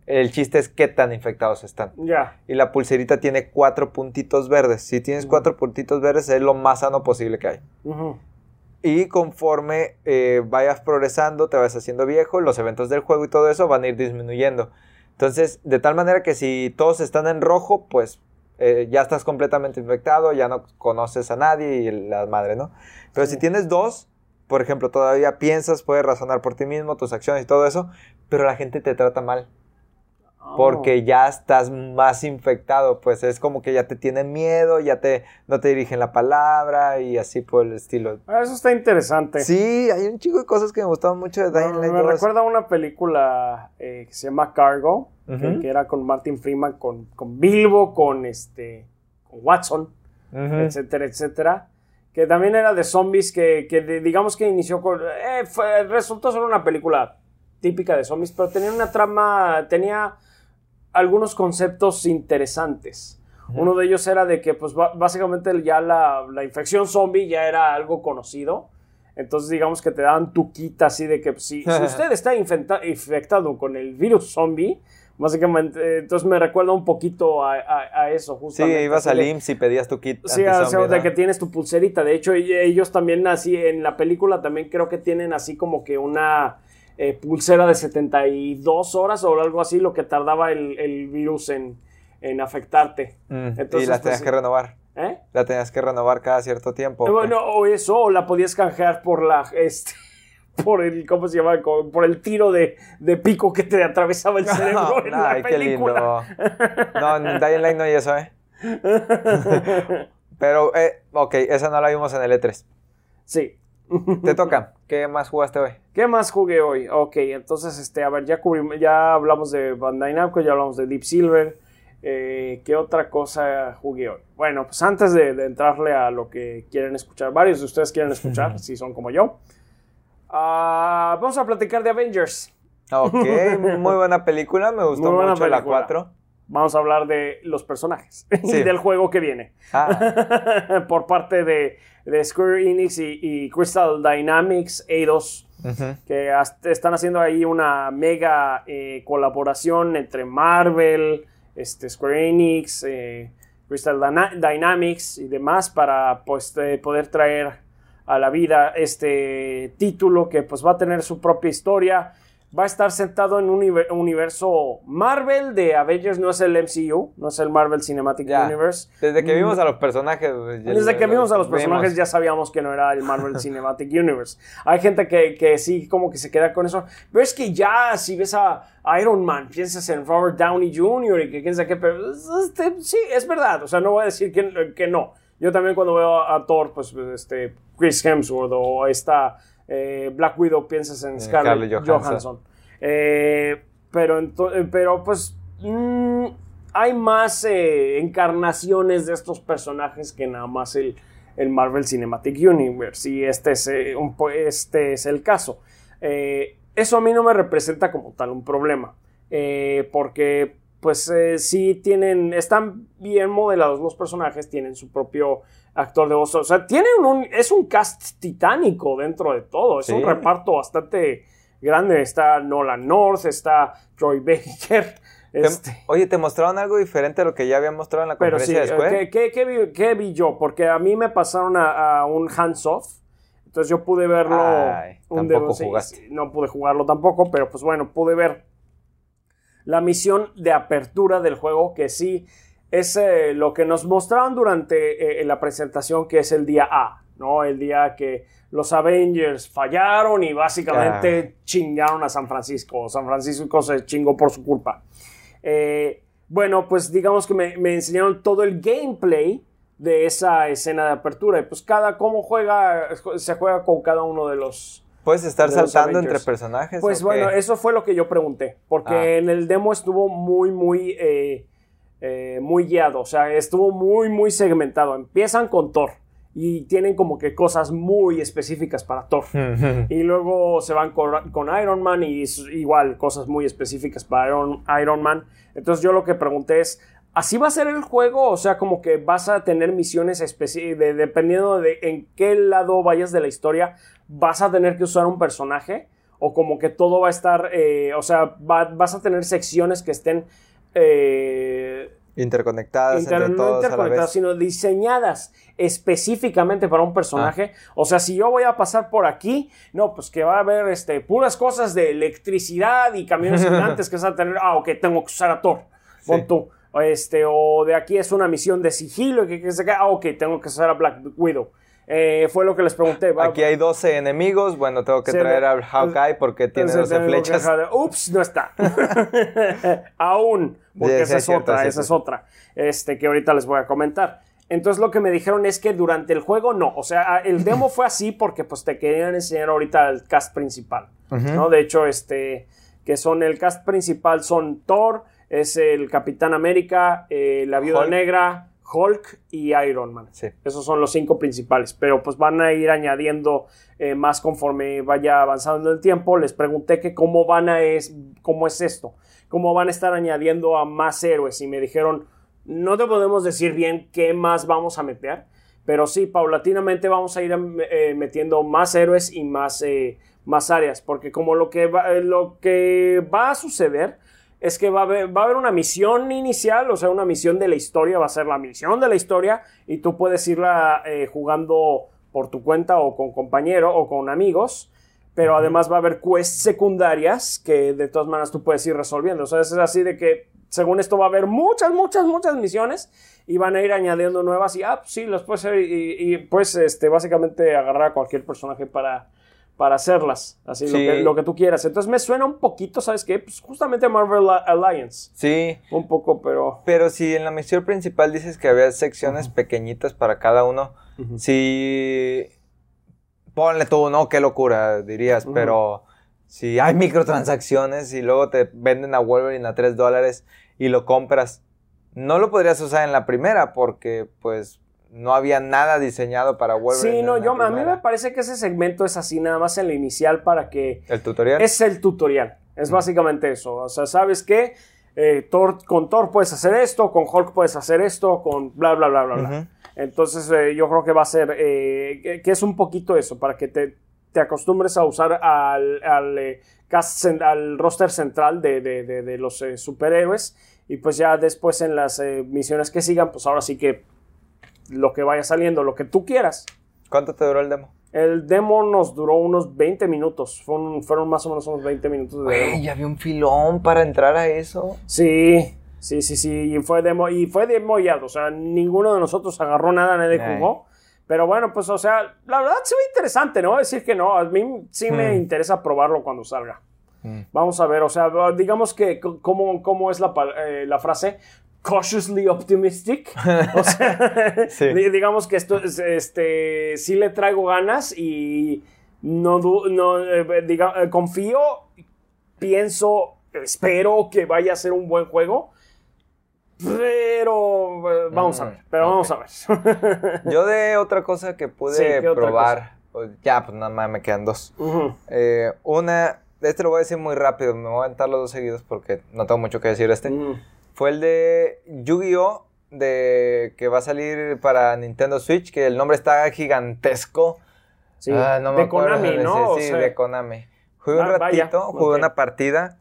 El chiste es qué tan infectados están. Ya. Y la pulserita tiene 4 puntitos verdes. Si tienes 4 puntitos verdes, es lo más sano posible que hay. Y conforme vayas progresando, te vas haciendo viejo, los eventos del juego y todo eso van a ir disminuyendo. Entonces, de tal manera que si todos están en rojo, pues ya estás completamente infectado, ya no conoces a nadie y la madre, ¿no? Pero si tienes 2, por ejemplo, todavía piensas, puedes razonar por ti mismo, tus acciones y todo eso, pero la gente te trata mal. Porque ya estás más infectado, pues es como que ya te tienen miedo, no te dirigen la palabra y así por el estilo. Eso está interesante. Sí, hay un chico de cosas que me gustaban mucho de Dying Light 2. Me recuerda a una película que se llama Cargo, que era con Martin Freeman, con Bilbo, con Watson, etcétera, etcétera. Que también era de zombies, que digamos que inició con... resultó ser una película típica de zombies, pero tenía una trama, tenía algunos conceptos interesantes. Uno de ellos era de que, pues, básicamente ya la infección zombie ya era algo conocido. Entonces, digamos que te daban tu kit así de que, pues, si usted está infectado con el virus zombie, básicamente, entonces me recuerda un poquito a eso, justamente. Sí, ibas al IMSS y pedías tu kit antizombie. Sí, o sea, de que tienes tu pulserita. De hecho, ellos también así, en la película también creo que tienen así como que una... pulsera de 72 horas o algo así, lo que tardaba el virus en afectarte. Entonces, y la tenías que renovar. La tenías que renovar cada cierto tiempo. Bueno, o eso, o la podías canjear por por el, ¿cómo se llama? Por el tiro de pico que te atravesaba el cerebro en la película. Qué lindo. No, en Dying Light no hay eso, Pero, ok, esa no la vimos en el E3. Sí. Te toca. ¿Qué más jugaste hoy? ¿Qué más jugué hoy? Ok, entonces, a ver, ya hablamos de Bandai Namco, ya hablamos de Deep Silver. ¿Qué otra cosa jugué hoy? Bueno, pues antes de entrarle a lo que quieren escuchar, varios de ustedes quieren escuchar, si son como yo, vamos a platicar de Avengers. Ok, muy buena película, me gustó mucho la 4. Vamos a hablar de los personajes y del juego que viene. Por parte de Square Enix y Crystal Dynamics, Eidos, que están haciendo ahí una mega colaboración entre Marvel, Square Enix, Crystal Dynamics y demás para pues, poder traer a la vida este título que pues va a tener su propia historia. Va a estar sentado en un universo Marvel de Avengers, no es el MCU, no es el Marvel Cinematic Universe. Desde que vimos a los personajes. Ya sabíamos que no era el Marvel Cinematic Universe. Hay gente que sí como que se queda con eso. Pero es que ya si ves a Iron Man, piensas en Robert Downey Jr. y que quién sabe qué, pero sí, es verdad. O sea, no voy a decir que no. Yo también cuando veo a Thor, pues Chris Hemsworth o Black Widow, piensas en Scarlett Johansson. Pero pues hay más encarnaciones de estos personajes que nada más el Marvel Cinematic Universe, y este es el caso. Eso a mí no me representa como tal un problema, porque pues sí están bien modelados los personajes, tienen su propio actor de voz, o sea, es un cast titánico dentro de todo, es un reparto bastante grande. Está Nolan North, está Troy Baker. Oye, ¿te mostraron algo diferente a lo que ya había mostrado en la conferencia de Square? ¿Qué vi yo? Porque a mí me pasaron a un hands-off, entonces yo pude verlo. Tampoco jugaste. No pude jugarlo tampoco, pero pues bueno, pude ver la misión de apertura del juego, que sí es lo que nos mostraron durante la presentación, que es el día A, ¿no? El día que los Avengers fallaron y básicamente chingaron a San Francisco. San Francisco se chingó por su culpa. Bueno, pues digamos que me enseñaron todo el gameplay de esa escena de apertura. Y pues se juega con cada uno de los... ¿Puedes estar saltando entre personajes? Pues bueno, eso fue lo que yo pregunté. Porque en el demo estuvo muy guiado. O sea, estuvo muy segmentado. Empiezan con Thor y tienen como que cosas muy específicas para Thor. Y luego se van con Iron Man y igual cosas muy específicas para Iron Man. Entonces yo lo que pregunté es, ¿así va a ser el juego? O sea, como que vas a tener misiones específicas, dependiendo de en qué lado vayas de la historia, ¿vas a tener que usar un personaje? o como que todo va a estar, o sea, vas a tener secciones que estén interconectadas entre no todos interconectadas, a la vez. sino diseñadas específicamente para un personaje. O sea, si yo voy a pasar por aquí, no, pues que va a haber puras cosas de electricidad y camiones gigantes que vas a tener. Ok, tengo que usar a Thor. Pon tú. O de aquí es una misión de sigilo y que se cae. Ok, tengo que usar a Black Widow. Fue lo que les pregunté. Aquí hay 12 enemigos. Bueno, tengo que traer a Hawkeye porque tiene 12 flechas. Ups, no está. Aún. Porque esa es otra. Que ahorita les voy a comentar. Entonces lo que me dijeron es que durante el juego no. O sea, el demo fue así porque pues te querían enseñar ahorita el cast principal. ¿No? De hecho, que son el cast principal son Thor, es el Capitán América, la Viuda Negra, Hulk y Iron Man. Sí. Esos son los 5 principales, pero pues van a ir añadiendo más conforme vaya avanzando el tiempo. Les pregunté que cómo es esto, cómo van a estar añadiendo a más héroes y me dijeron, no te podemos decir bien qué más vamos a meter, pero sí, paulatinamente vamos a ir metiendo más héroes y más áreas, porque como lo que va a suceder es que va a haber una misión inicial, o sea, una misión de la historia, va a ser la misión de la historia y tú puedes irla jugando por tu cuenta o con compañero o con amigos, pero además va a haber quests secundarias que de todas maneras tú puedes ir resolviendo. O sea, es así de que según esto va a haber muchas misiones y van a ir añadiendo nuevas y pues sí, las puedes hacer y pues básicamente agarrar a cualquier personaje para hacerlas, así sí. lo que tú quieras. Entonces me suena un poquito, ¿sabes qué? Pues justamente Marvel Alliance. Sí. Un poco, pero... Pero si en la misión principal dices que había secciones pequeñitas para cada uno, si... Ponle tú, ¿no? Qué locura, dirías, pero... Si hay microtransacciones y luego te venden a Wolverine a $3 y lo compras, no lo podrías usar en la primera porque, pues... No había nada diseñado para Wolverine. Sí, no, a mí me parece que ese segmento es así, nada más en la inicial para que... ¿El tutorial? Es el tutorial, es básicamente eso. O sea, ¿sabes qué? Con Thor puedes hacer esto, con Hulk puedes hacer esto, con bla, bla, bla, bla, bla. Entonces yo creo que va a ser, que es un poquito eso, para que te acostumbres a usar al roster central de los superhéroes y pues ya después en las misiones que sigan, pues ahora sí que lo que vaya saliendo, lo que tú quieras. ¿Cuánto te duró el demo? El demo nos duró unos 20 minutos. Fueron más o menos unos 20 minutos de demo. Ya había un filón para entrar a eso. Sí. Y fue demo ya. O sea, ninguno de nosotros agarró nada, nadie jugó. Pero bueno, pues, o sea, la verdad se ve interesante, ¿no? Decir que no, a mí sí me interesa probarlo cuando salga. Vamos a ver, o sea, digamos que cómo es la frase... cautiously optimistic. O sea, sí. Digamos que esto sí le traigo ganas y confío, pienso, espero que vaya a ser un buen juego. Pero vamos a ver. Yo de otra cosa que pude probar, ya pues nada más me quedan 2. Una, lo voy a decir muy rápido, me voy a aventar los 2 seguidos porque no tengo mucho que decir Fue el de Yu-Gi-Oh! Que va a salir para Nintendo Switch, que el nombre está gigantesco. Sí, de Konami, ¿no? Sí, de Konami. Jugué un ratito, jugué una partida.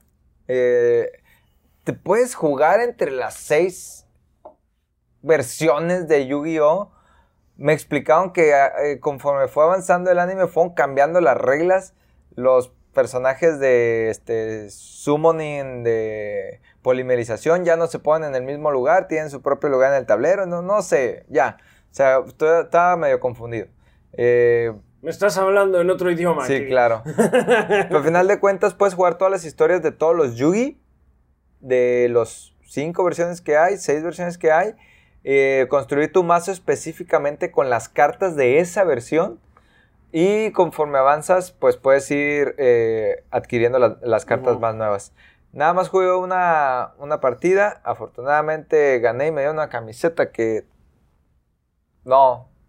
Te puedes jugar entre las 6 versiones de Yu-Gi-Oh! Me explicaron que conforme fue avanzando el anime, fueron cambiando las reglas. Los personajes de summoning, de polimerización, ya no se ponen en el mismo lugar, tienen su propio lugar en el tablero, no sé, ya. O sea, estaba medio confundido. Me estás hablando en otro idioma. Sí, claro. Pero al final de cuentas puedes jugar todas las historias de todos los Yugi, de los 5 versiones que hay, 6 versiones que hay, construir tu mazo específicamente con las cartas de esa versión. Y conforme avanzas, pues puedes ir adquiriendo las cartas más nuevas. Nada más jugué una partida. Afortunadamente gané y me dio una camiseta que... No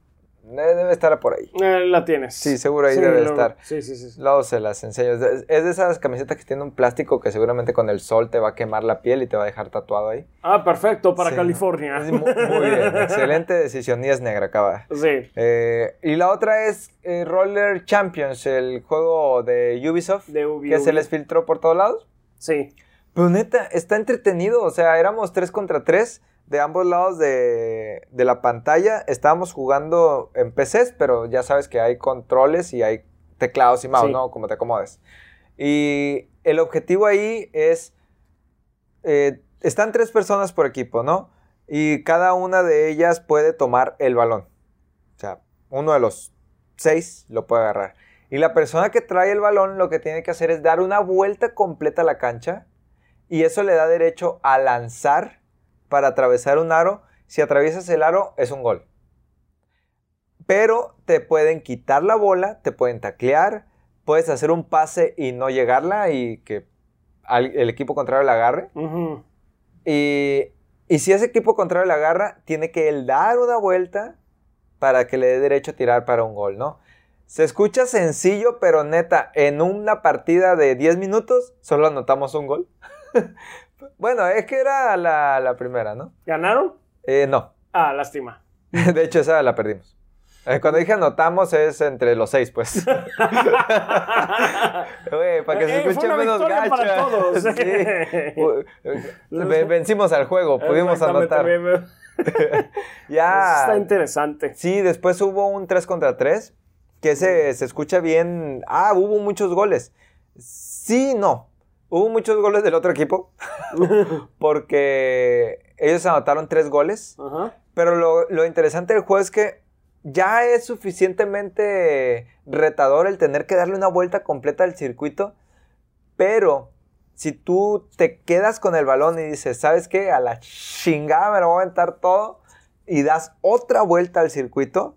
Debe estar por ahí. La tienes. Sí, seguro ahí sí, debe luego, estar. Sí. Luego se las enseño. Es de esas camisetas que tienen un plástico que seguramente con el sol te va a quemar la piel y te va a dejar tatuado ahí. Ah, perfecto, para Sí. California. Muy bien, excelente decisión y es negra, acaba. Sí. Y la otra es Roller Champions, el juego de Ubisoft, que se les filtró por todos lados. Sí. Pero neta, está entretenido, o sea, éramos 3 contra 3 de ambos lados de la pantalla. Estábamos jugando en PCs, pero ya sabes que hay controles y hay teclados y mouse, ¿no? Como te acomodes. Y el objetivo ahí es... están 3 personas por equipo, ¿no? Y cada una de ellas puede tomar el balón. O sea, uno de los 6 lo puede agarrar. Y la persona que trae el balón lo que tiene que hacer es dar una vuelta completa a la cancha. Y eso le da derecho a lanzar para atravesar un aro. Si atraviesas el aro, es un gol. Pero te pueden quitar la bola, te pueden taclear, puedes hacer un pase y no llegarla y que el equipo contrario la agarre. Uh-huh. Y si ese equipo contrario la agarra, tiene que él dar una vuelta para que le dé derecho a tirar para un gol, ¿no? Se escucha sencillo, pero neta, en una partida de 10 minutos solo anotamos un gol. Bueno, es que era la primera, ¿no? ¿Ganaron? No. Ah, lástima. De hecho, esa la perdimos. Cuando dije anotamos es entre los 6, pues. Oye, para que se escuche menos gacha. Para todos. Sí. Vencimos al juego, pudimos anotar. Ya. Está interesante. Sí, después hubo un 3 contra 3, que se escucha bien. Ah, hubo muchos goles. Sí, no. Hubo muchos goles del otro equipo, porque ellos anotaron 3 goles, uh-huh. Pero lo interesante del juego es que ya es suficientemente retador el tener que darle una vuelta completa al circuito, pero si tú te quedas con el balón y dices, ¿sabes qué? A la chingada me lo voy a aventar todo, y das otra vuelta al circuito,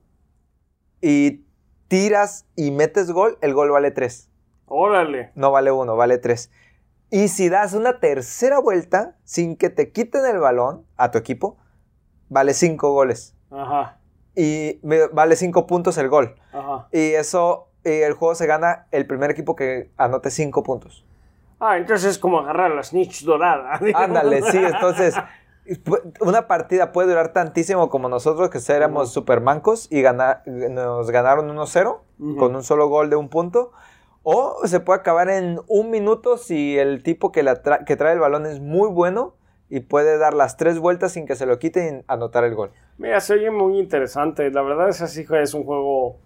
y tiras y metes gol, el gol vale 3. ¡Órale! No vale 1, vale 3. Y si das una tercera vuelta sin que te quiten el balón a tu equipo, vale 5 goles. Ajá. Y vale 5 puntos el gol. Ajá. Y eso, el juego se gana el primer equipo que anote 5 puntos. Ah, entonces es como agarrar la snitch dorada. Ándale, sí, entonces una partida puede durar tantísimo como nosotros, que éramos super mancos y nos ganaron 1-0 con un solo gol de 1 punto. O se puede acabar en 1 minuto si el tipo que trae el balón es muy bueno y puede dar las 3 vueltas sin que se lo quiten y anotar el gol. Mira, se oye muy interesante. La verdad es así, es un juego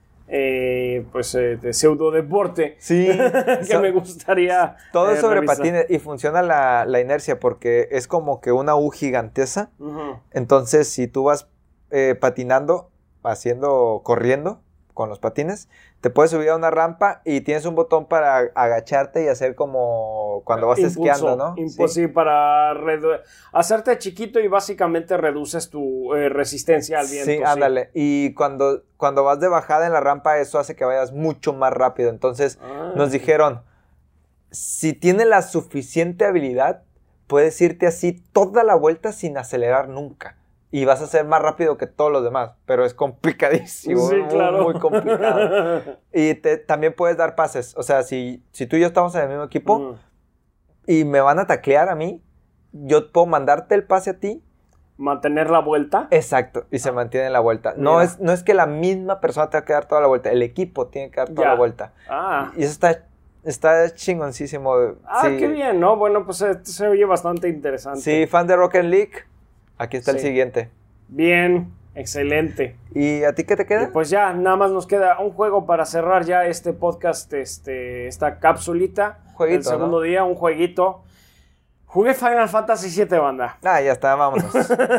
de pseudo deporte. Sí. que me gustaría todo es sobre revisar. patines y funciona la inercia porque es como que una U gigantesca. Uh-huh. Entonces, si tú vas patinando, corriendo con los patines, te puedes subir a una rampa y tienes un botón para agacharte y hacer como cuando vas esquiando, ¿no? Sí, para hacerte chiquito y básicamente reduces tu resistencia al viento. Sí, ándale. Y cuando vas de bajada en la rampa, eso hace que vayas mucho más rápido. Entonces, nos dijeron, si tienes la suficiente habilidad, puedes irte así toda la vuelta sin acelerar nunca. Y vas a ser más rápido que todos los demás, pero es complicadísimo, sí, claro. Muy complicado. Y también puedes dar pases, o sea, si tú y yo estamos en el mismo equipo y me van a taclear a mí, yo puedo mandarte el pase a ti. ¿Mantener la vuelta? Exacto, y se mantiene la vuelta. No es que la misma persona tenga que dar toda la vuelta, el equipo tiene que dar toda la vuelta. Y eso está chingoncísimo. Sí. Qué bien, ¿no? Bueno, pues se oye bastante interesante. Sí, fan de Rocket League. Aquí está el siguiente. Bien, excelente. ¿Y a ti qué te queda? Y pues ya, nada más nos queda un juego para cerrar ya este podcast, esta capsulita. Jueguito, el segundo día, un jueguito. Jugué Final Fantasy VII, banda. Ah, ya está, vámonos.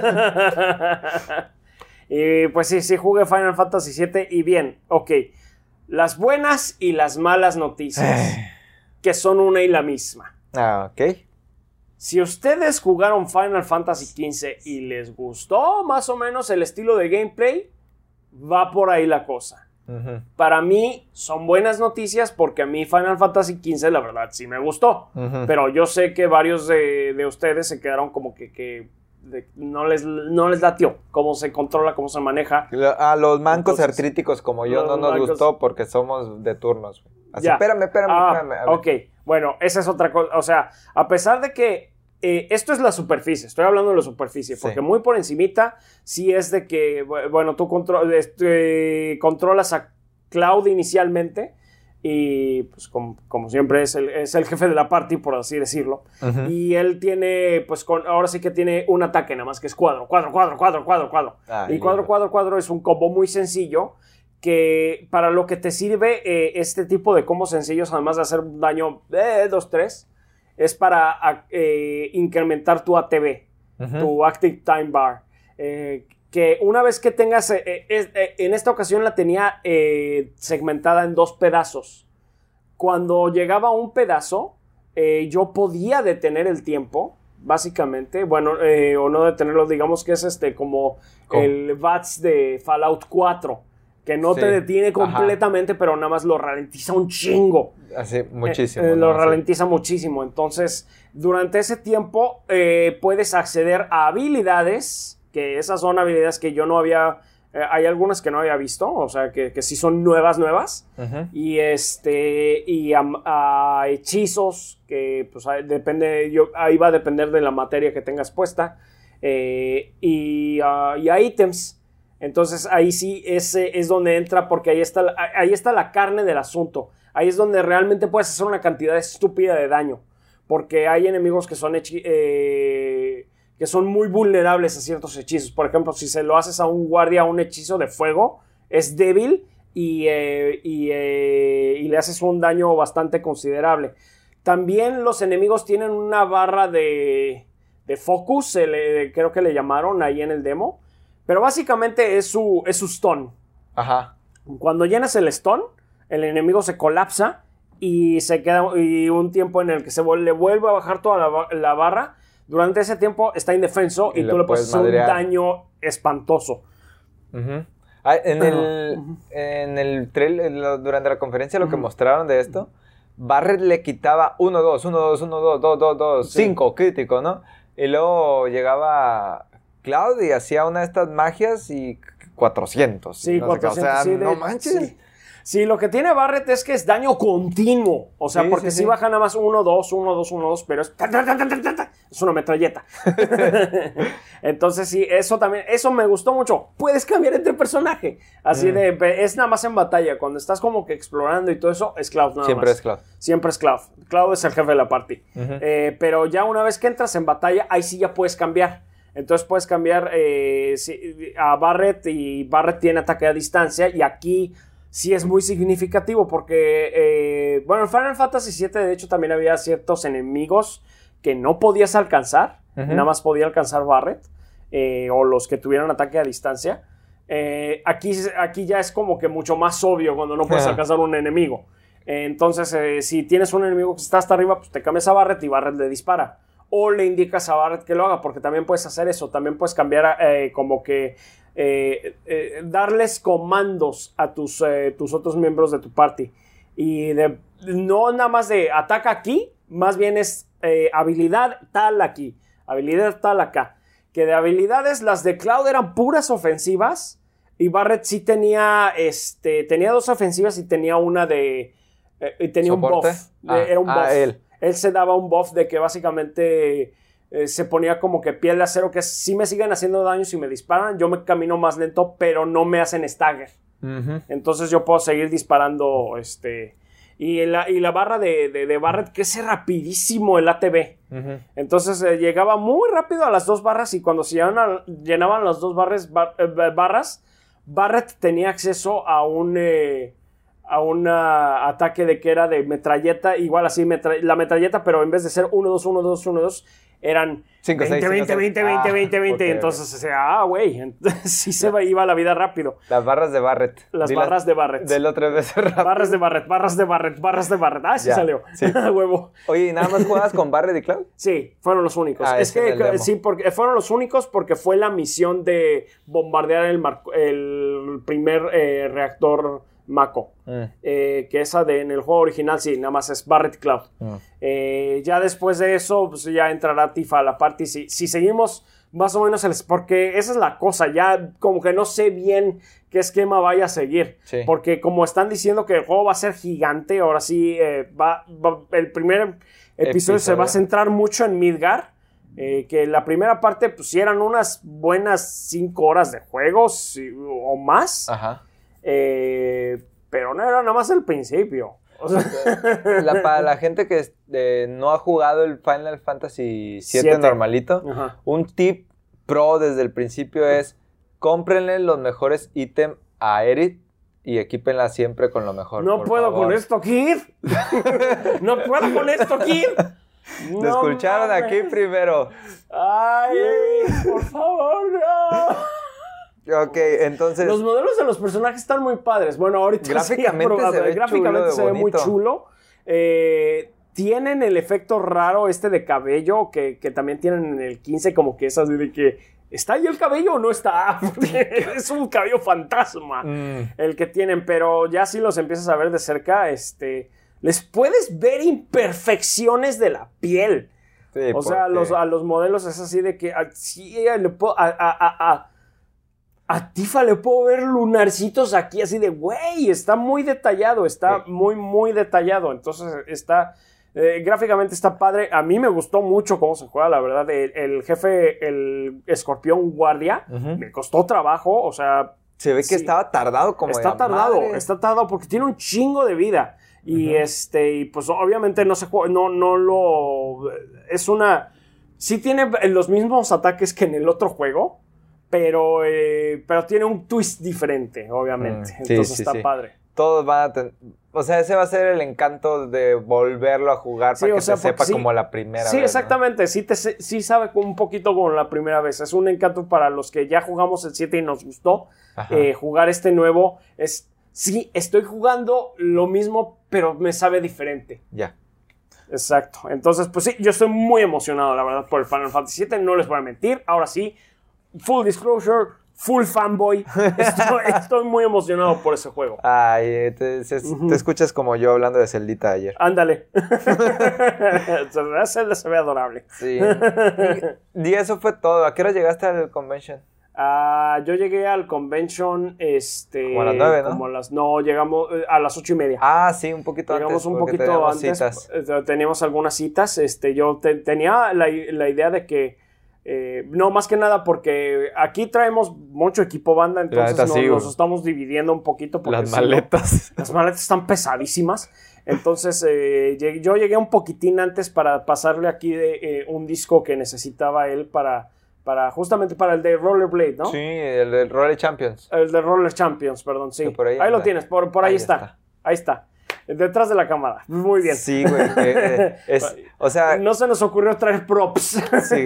Y pues sí, jugué Final Fantasy VII y bien, ok. Las buenas y las malas noticias, que son una y la misma. Ah, ok. Si ustedes jugaron Final Fantasy XV y les gustó más o menos el estilo de gameplay, va por ahí la cosa. Uh-huh. Para mí son buenas noticias porque a mí Final Fantasy XV la verdad sí me gustó. Uh-huh. Pero yo sé que varios de ustedes se quedaron como que no les latió cómo se controla, cómo se maneja. A los mancos Entonces, artríticos como yo no nos gustó porque somos de turnos. Así, ya. espérame. Ok, bueno, esa es otra cosa. O sea, a pesar de que esto es la superficie, estoy hablando de la superficie, Sí. porque muy por encimita sí es de que, bueno, tú controlas a Cloud inicialmente y pues como siempre es el jefe de la party, por así decirlo. Uh-huh. Y él tiene, pues ahora sí que tiene un ataque nada más, que es cuadro. Ay, Y cuadro es un combo muy sencillo que para lo que te sirve este tipo de combos sencillos, además de hacer un daño 2-3, es para incrementar tu ATB, uh-huh. tu Active Time Bar. Que una vez que tengas, en esta ocasión la tenía segmentada en 2 pedazos. Cuando llegaba a un pedazo, yo podía detener el tiempo, básicamente, bueno, o no detenerlo, digamos que es como el VATS de Fallout 4, que no te detiene completamente, pero nada más lo ralentiza un chingo. Así, muchísimo. Lo ralentiza muchísimo. Entonces, durante ese tiempo puedes acceder a habilidades, que esas son habilidades que yo no había... hay algunas que no había visto, o sea, que sí son nuevas. Uh-huh. Y a hechizos, que pues depende, ahí va a depender de la materia que tengas puesta. Y a ítems. Entonces ahí sí ese es donde entra, porque ahí está la carne del asunto. Ahí es donde realmente puedes hacer una cantidad estúpida de daño, porque hay enemigos que son muy vulnerables a ciertos hechizos. Por ejemplo, si se lo haces a un guardia un hechizo de fuego, es débil y le haces un daño bastante considerable. También los enemigos tienen una barra de focus, creo que le llamaron ahí en el demo. Pero básicamente es su stun. Ajá. Cuando llenas el stun, el enemigo se colapsa y se queda un tiempo en el que le vuelve a bajar toda la barra. Durante ese tiempo está indefenso y tú le puedes hacer un daño espantoso. Uh-huh. En el trailer, durante la conferencia, lo que mostraron de esto, Barret le quitaba 1-2, 5 crítico, ¿no? Y luego llegaba Cloud y hacía una de estas magias y 400. Sí, no 400. O sea, sí, no manches. Sí, lo que tiene Barret es que es daño continuo. O sea, porque sí baja nada más 1-2, pero es una metralleta. Entonces, sí, eso me gustó mucho. Puedes cambiar entre personaje. Así es nada más en batalla. Cuando estás como que explorando y todo eso, es Cloud nada Siempre más. es Cloud. Siempre es Cloud. Cloud es el jefe de la party. Uh-huh. Pero ya una vez que entras en batalla, ahí sí ya puedes cambiar. Entonces puedes cambiar a Barret, y Barret tiene ataque a distancia, y aquí sí es muy significativo porque, bueno, en Final Fantasy VII de hecho también había ciertos enemigos que no podías alcanzar, nada más podía alcanzar Barret, o los que tuvieran ataque a distancia. Aquí ya es como que mucho más obvio cuando no puedes alcanzar un enemigo. Entonces, si tienes un enemigo que está hasta arriba, pues te cambias a Barret y Barret le dispara. O le indicas a Barret que lo haga, porque también puedes hacer eso. También puedes cambiar como que darles comandos a tus otros miembros de tu party. Y no nada más de ataca aquí, más bien es habilidad tal aquí, habilidad tal acá. Que de habilidades las de Cloud eran puras ofensivas, y Barret sí tenía 2 ofensivas y tenía una tenía un buff. Era un buff. Él se daba un buff de que básicamente se ponía como que piel de acero, que si me siguen haciendo daño, si me disparan, yo me camino más lento, pero no me hacen stagger. Uh-huh. Entonces yo puedo seguir disparando. Y la barra de Barret, que es rapidísimo el ATB. Uh-huh. Entonces llegaba muy rápido a las 2 barras, y cuando se llenaban las 2 barras, Barret tenía acceso a un ataque de que era de metralleta, igual así la metralleta, pero en vez de ser 1-2, eran 5, 20, entonces, güey, sí se iba la vida rápido. Las barras de Barret. Las barras de Barret. Del otro vez rápido. Barras de Barret. Ah, sí salió. Sí. Huevo. Oye, ¿y nada más jugabas con Barret y Cloud? Sí, fueron los únicos. Es que sí, porque fueron los únicos, porque fue la misión de bombardear el primer reactor Mako. Que esa en el juego original sí, nada más es Barret Cloud. Ya después de eso, pues ya entrará Tifa a la parte. Si seguimos más o menos, porque esa es la cosa, ya como que no sé bien qué esquema vaya a seguir. Sí. Porque como están diciendo que el juego va a ser gigante, ahora sí, el primer episodio se va a centrar mucho en Midgar. Que la primera parte, pues sí eran unas buenas 5 horas de juegos o más. Ajá. Pero no era nada más el principio. O sea, para la gente que no ha jugado el Final Fantasy VII normalito, ajá, un tip pro desde el principio es cómprenle los mejores ítems a Aerith y equípenla siempre con lo mejor. No puedo con esto, Kid. No puedo con esto, Kid. Lo escucharon aquí primero. Ay, por favor, no. Ok, entonces... Los modelos de los personajes están muy padres. Bueno, ahorita gráficamente se ve muy chulo. Tienen el efecto raro de cabello que también tienen en el 15, como que es así de que ¿está ahí el cabello o no está? Es un cabello fantasma el que tienen, pero ya si los empiezas a ver de cerca, les puedes ver imperfecciones de la piel. Sí, o sea, a los modelos es así de que a Tifa le puedo ver lunarcitos aquí, así de, güey, está muy detallado, está muy, muy detallado. Entonces, gráficamente está padre. A mí me gustó mucho cómo se juega, la verdad. El jefe, el escorpión guardia, me costó trabajo, o sea... Se ve que estaba tardado como está tardado porque tiene un chingo de vida. Y y pues obviamente no se juega, es una... Sí tiene los mismos ataques que en el otro juego, pero tiene un twist diferente, obviamente. Entonces está padre. Todos van a tener... O sea, ese va a ser el encanto de volverlo a jugar para que se sepa como la primera vez. Sí, exactamente. ¿No? Sí sabe un poquito como la primera vez. Es un encanto para los que ya jugamos el 7 y nos gustó. Jugar este nuevo es... Sí, estoy jugando lo mismo, pero me sabe diferente. Ya. Exacto. Entonces, pues sí, yo estoy muy emocionado, la verdad, por el Final Fantasy VII. No les voy a mentir. Ahora sí, full disclosure, full fanboy. Estoy muy emocionado por ese juego. Ay, te escuchas como yo hablando de Zeldita ayer. Ándale. Zelda se ve adorable. Sí. Y eso fue todo. ¿A qué hora llegaste al convention? Yo llegué al convention como a las 9, ¿no? Llegamos a las 8:30. Ah, sí, un poquito llegamos un poquito antes. Citas. Teníamos algunas citas. Yo tenía la idea de que no, más que nada porque aquí traemos mucho equipo banda, entonces nos estamos dividiendo un poquito porque las maletas. Las maletas están pesadísimas. Entonces yo llegué un poquitín antes para pasarle aquí un disco que necesitaba él justamente para el de Rollerblade, ¿no? Sí, el de Roller Champions. El de Roller Champions, perdón, sí. Ahí lo tienes, por ahí está. Ahí está. Detrás de la cámara. Muy bien. Sí, güey. O sea... No se nos ocurrió traer props. Sí.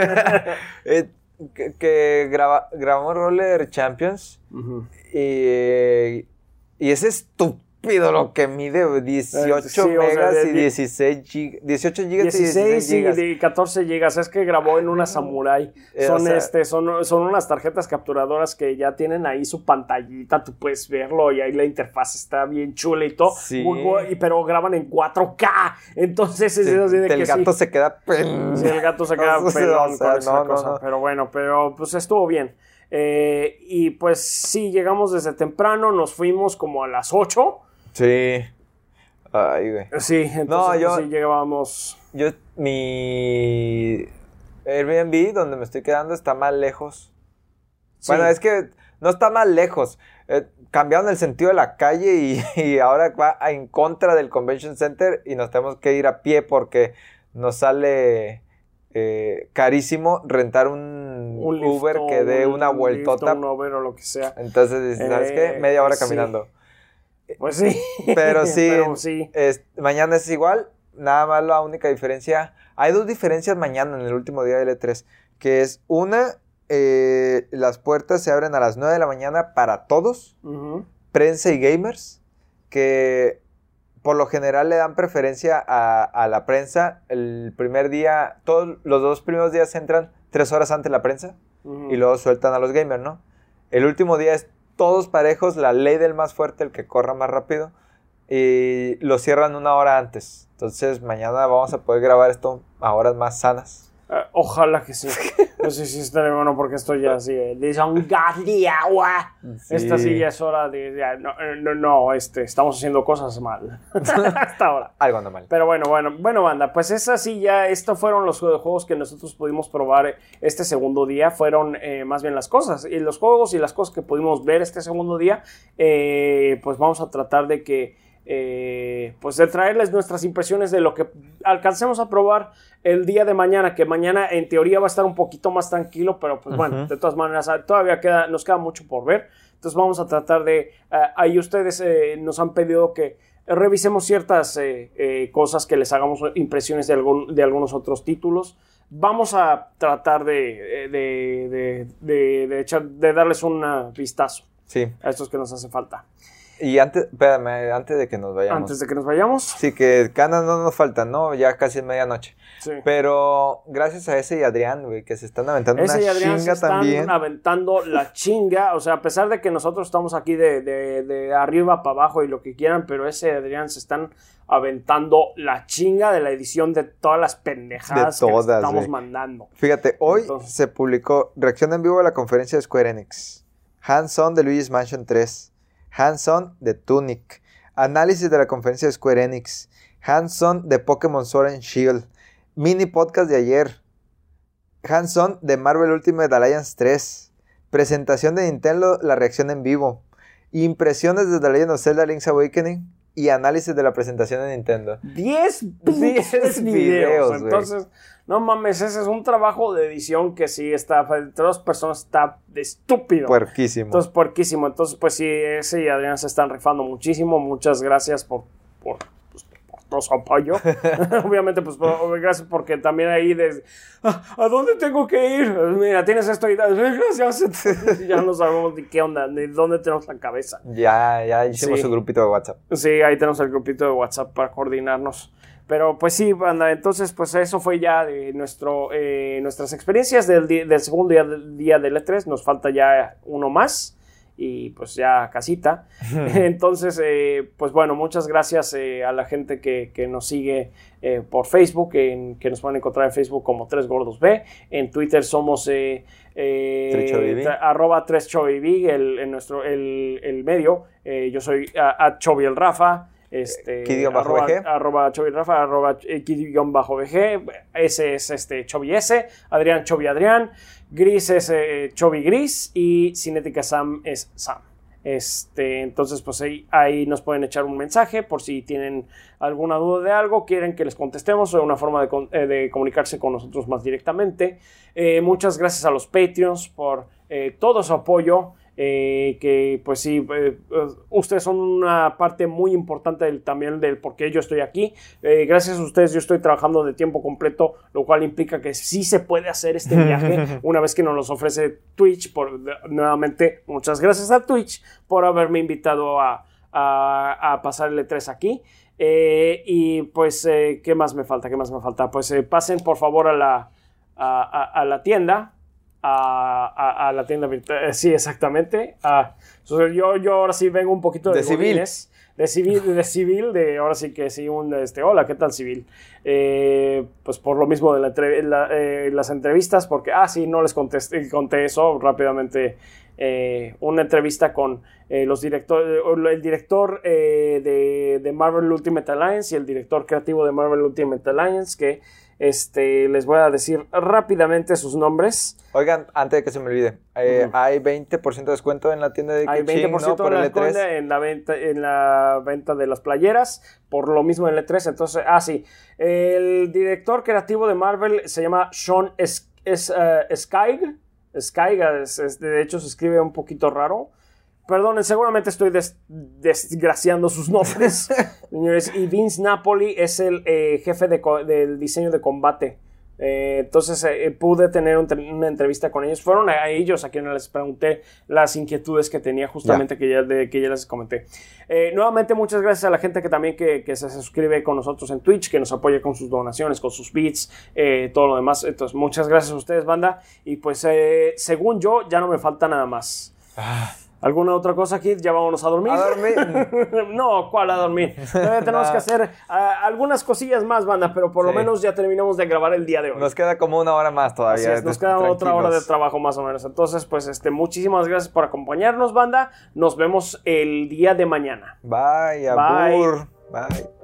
Grabamos Roller Champions y ese estúpido lo que mide 18 megas y 16 gigas. 18 gigas y 16 gigas. Y 14 gigas. Es que grabó en una Samurai. Son unas tarjetas capturadoras que ya tienen ahí su pantallita. Tú puedes verlo y ahí la interfaz está bien chula y todo. Sí. Pero graban en 4K. Entonces es así de que el gato se queda pelón. Sí, el gato se queda pelón con esa cosa. No. Pero bueno, pues estuvo bien. Y pues sí, llegamos desde temprano. Nos fuimos como a las 8. Sí. Ay, güey. Sí, entonces sí llegábamos. Mi Airbnb, donde me estoy quedando, está más lejos. Sí. Bueno, es que no está más lejos. Cambiaron el sentido de la calle y ahora va en contra del Convention Center y nos tenemos que ir a pie porque nos sale carísimo rentar un Uber que dé una vueltota. Un Uber o lo que sea. Entonces, ¿sabes qué? Media hora caminando. Sí. Pues sí. Pero sí. Mañana es igual. Nada más la única diferencia. Hay 2 diferencias mañana en el último día del E3. Que es una, las puertas se abren a las 9 de la mañana para todos. Prensa y gamers. Que por lo general le dan preferencia a la prensa. El primer día, los 2 primeros días entran 3 horas antes la prensa. Y luego sueltan a los gamers, ¿no? El último día es todos parejos, la ley del más fuerte, el que corra más rápido, y lo cierran 1 hora antes. Entonces mañana vamos a poder grabar esto a horas más sanas. Ojalá que sí. No sé si estaré bueno porque estoy ya así de un gas de agua. Sí. Esta sí ya es hora de... estamos haciendo cosas mal. Hasta ahora. Algo anda mal. Pero bueno, banda, pues esa sí ya, estos fueron los juegos que nosotros pudimos probar este segundo día. Fueron más bien las cosas. Y los juegos y las cosas que pudimos ver este segundo día, pues vamos a tratar de que... pues de traerles nuestras impresiones de lo que alcancemos a probar el día de mañana, que mañana en teoría va a estar un poquito más tranquilo, pero pues bueno, de todas maneras todavía nos queda mucho por ver. Entonces vamos a tratar de, ahí ustedes nos han pedido que revisemos ciertas cosas, que les hagamos impresiones de algunos otros títulos. Vamos a tratar de darles un vistazo a estos que nos hace falta. Y antes de que nos vayamos. Antes de que nos vayamos. Sí, que canas no nos faltan, ¿no? Ya casi es medianoche. Sí. Pero gracias a ese y Adrián, güey, que se están aventando una chinga también. Están aventando la chinga. O sea, a pesar de que nosotros estamos aquí de arriba para abajo y lo que quieran, pero ese Adrián se están aventando la chinga de la edición de todas las pendejadas que estamos mandando. Fíjate, hoy se publicó reacción en vivo a la conferencia de Square Enix. Hands-on de Luigi's Mansion 3. Hands-on de Tunic, análisis de la conferencia de Square Enix, hands-on de Pokémon Sword and Shield, mini podcast de ayer, hands-on de Marvel Ultimate Alliance 3, presentación de Nintendo, la reacción en vivo, impresiones de The Legend of Zelda Link's Awakening y análisis de la presentación de Nintendo. 10 videos. Entonces, no mames, ese es un trabajo de edición que sí está, entre dos personas está estúpido. Puerquísimo. Entonces, Entonces, pues sí, ese y Adrián se están rifando muchísimo. Muchas gracias por todo su apoyo. Obviamente, pues gracias porque también ahí ¿a dónde tengo que ir? Mira, tienes esto y gracias. Ya no sabemos ni qué onda, ni dónde tenemos la cabeza. Ya hicimos un grupito de WhatsApp. Sí, ahí tenemos el grupito de WhatsApp para coordinarnos. Pero pues sí, banda, entonces pues eso fue ya de nuestras experiencias del segundo día del E3. Nos falta ya uno más y pues ya casita. Entonces, pues bueno, muchas gracias a la gente que nos sigue por Facebook, que nos pueden encontrar en Facebook como 3GordosB. En Twitter somos @3ChovyV, el medio. Yo soy @ChovyelRafa. @Chovy-Rafa, @Kid-VG, ese es Chovy S, Adrián Chovy Adrián, Gris es Chovy Gris y Cinética Sam es Sam. Entonces pues ahí nos pueden echar un mensaje por si tienen alguna duda de algo, quieren que les contestemos o una forma de comunicarse con nosotros más directamente. Muchas gracias a los Patreons por todo su apoyo. Que pues sí, ustedes son una parte muy importante también del por qué yo estoy aquí. Gracias a ustedes yo estoy trabajando de tiempo completo, lo cual implica que sí se puede hacer este viaje una vez que nos los ofrece Twitch. Nuevamente, muchas gracias a Twitch por haberme invitado a pasar el E3 aquí. Y pues, ¿qué más me falta? Pues pasen por favor a la tienda. A la tienda virtual, sí, exactamente. Yo ahora sí vengo un poquito de civil. Ahora sí que sí, hola, ¿qué tal civil? Pues por lo mismo de las entrevistas, porque, sí, no les conté eso rápidamente. Una entrevista con el director de Marvel Ultimate Alliance y el director creativo de Marvel Ultimate Alliance, que les voy a decir rápidamente sus nombres. Oigan, antes de que se me olvide, hay 20% de descuento en la tienda de Hay 20% de descuento en la venta de las playeras, por lo mismo en el E3. Entonces, sí, el director creativo de Marvel se llama Sean Skygge. De hecho se escribe un poquito raro. Perdonen, seguramente estoy desgraciando sus nombres, señores. Y Vince Napoli es el jefe del diseño de combate. Entonces pude tener una entrevista con ellos. Fueron a ellos a quienes les pregunté las inquietudes que tenía justamente que ya les comenté. Nuevamente muchas gracias a la gente que también que se suscribe con nosotros en Twitch, que nos apoya con sus donaciones, con sus bits, todo lo demás. Entonces muchas gracias a ustedes, banda. Y pues según yo ya no me falta nada más. ¿Alguna otra cosa, Kid? ¿Ya vámonos a dormir? ¿A dormir? No, ¿cuál a dormir? Todavía tenemos que hacer algunas cosillas más, banda, pero por lo menos ya terminamos de grabar el día de hoy. Nos queda como una hora más todavía. Así es, nos queda otra hora de trabajo más o menos. Entonces, pues, muchísimas gracias por acompañarnos, banda. Nos vemos el día de mañana. Bye, abur. Bye.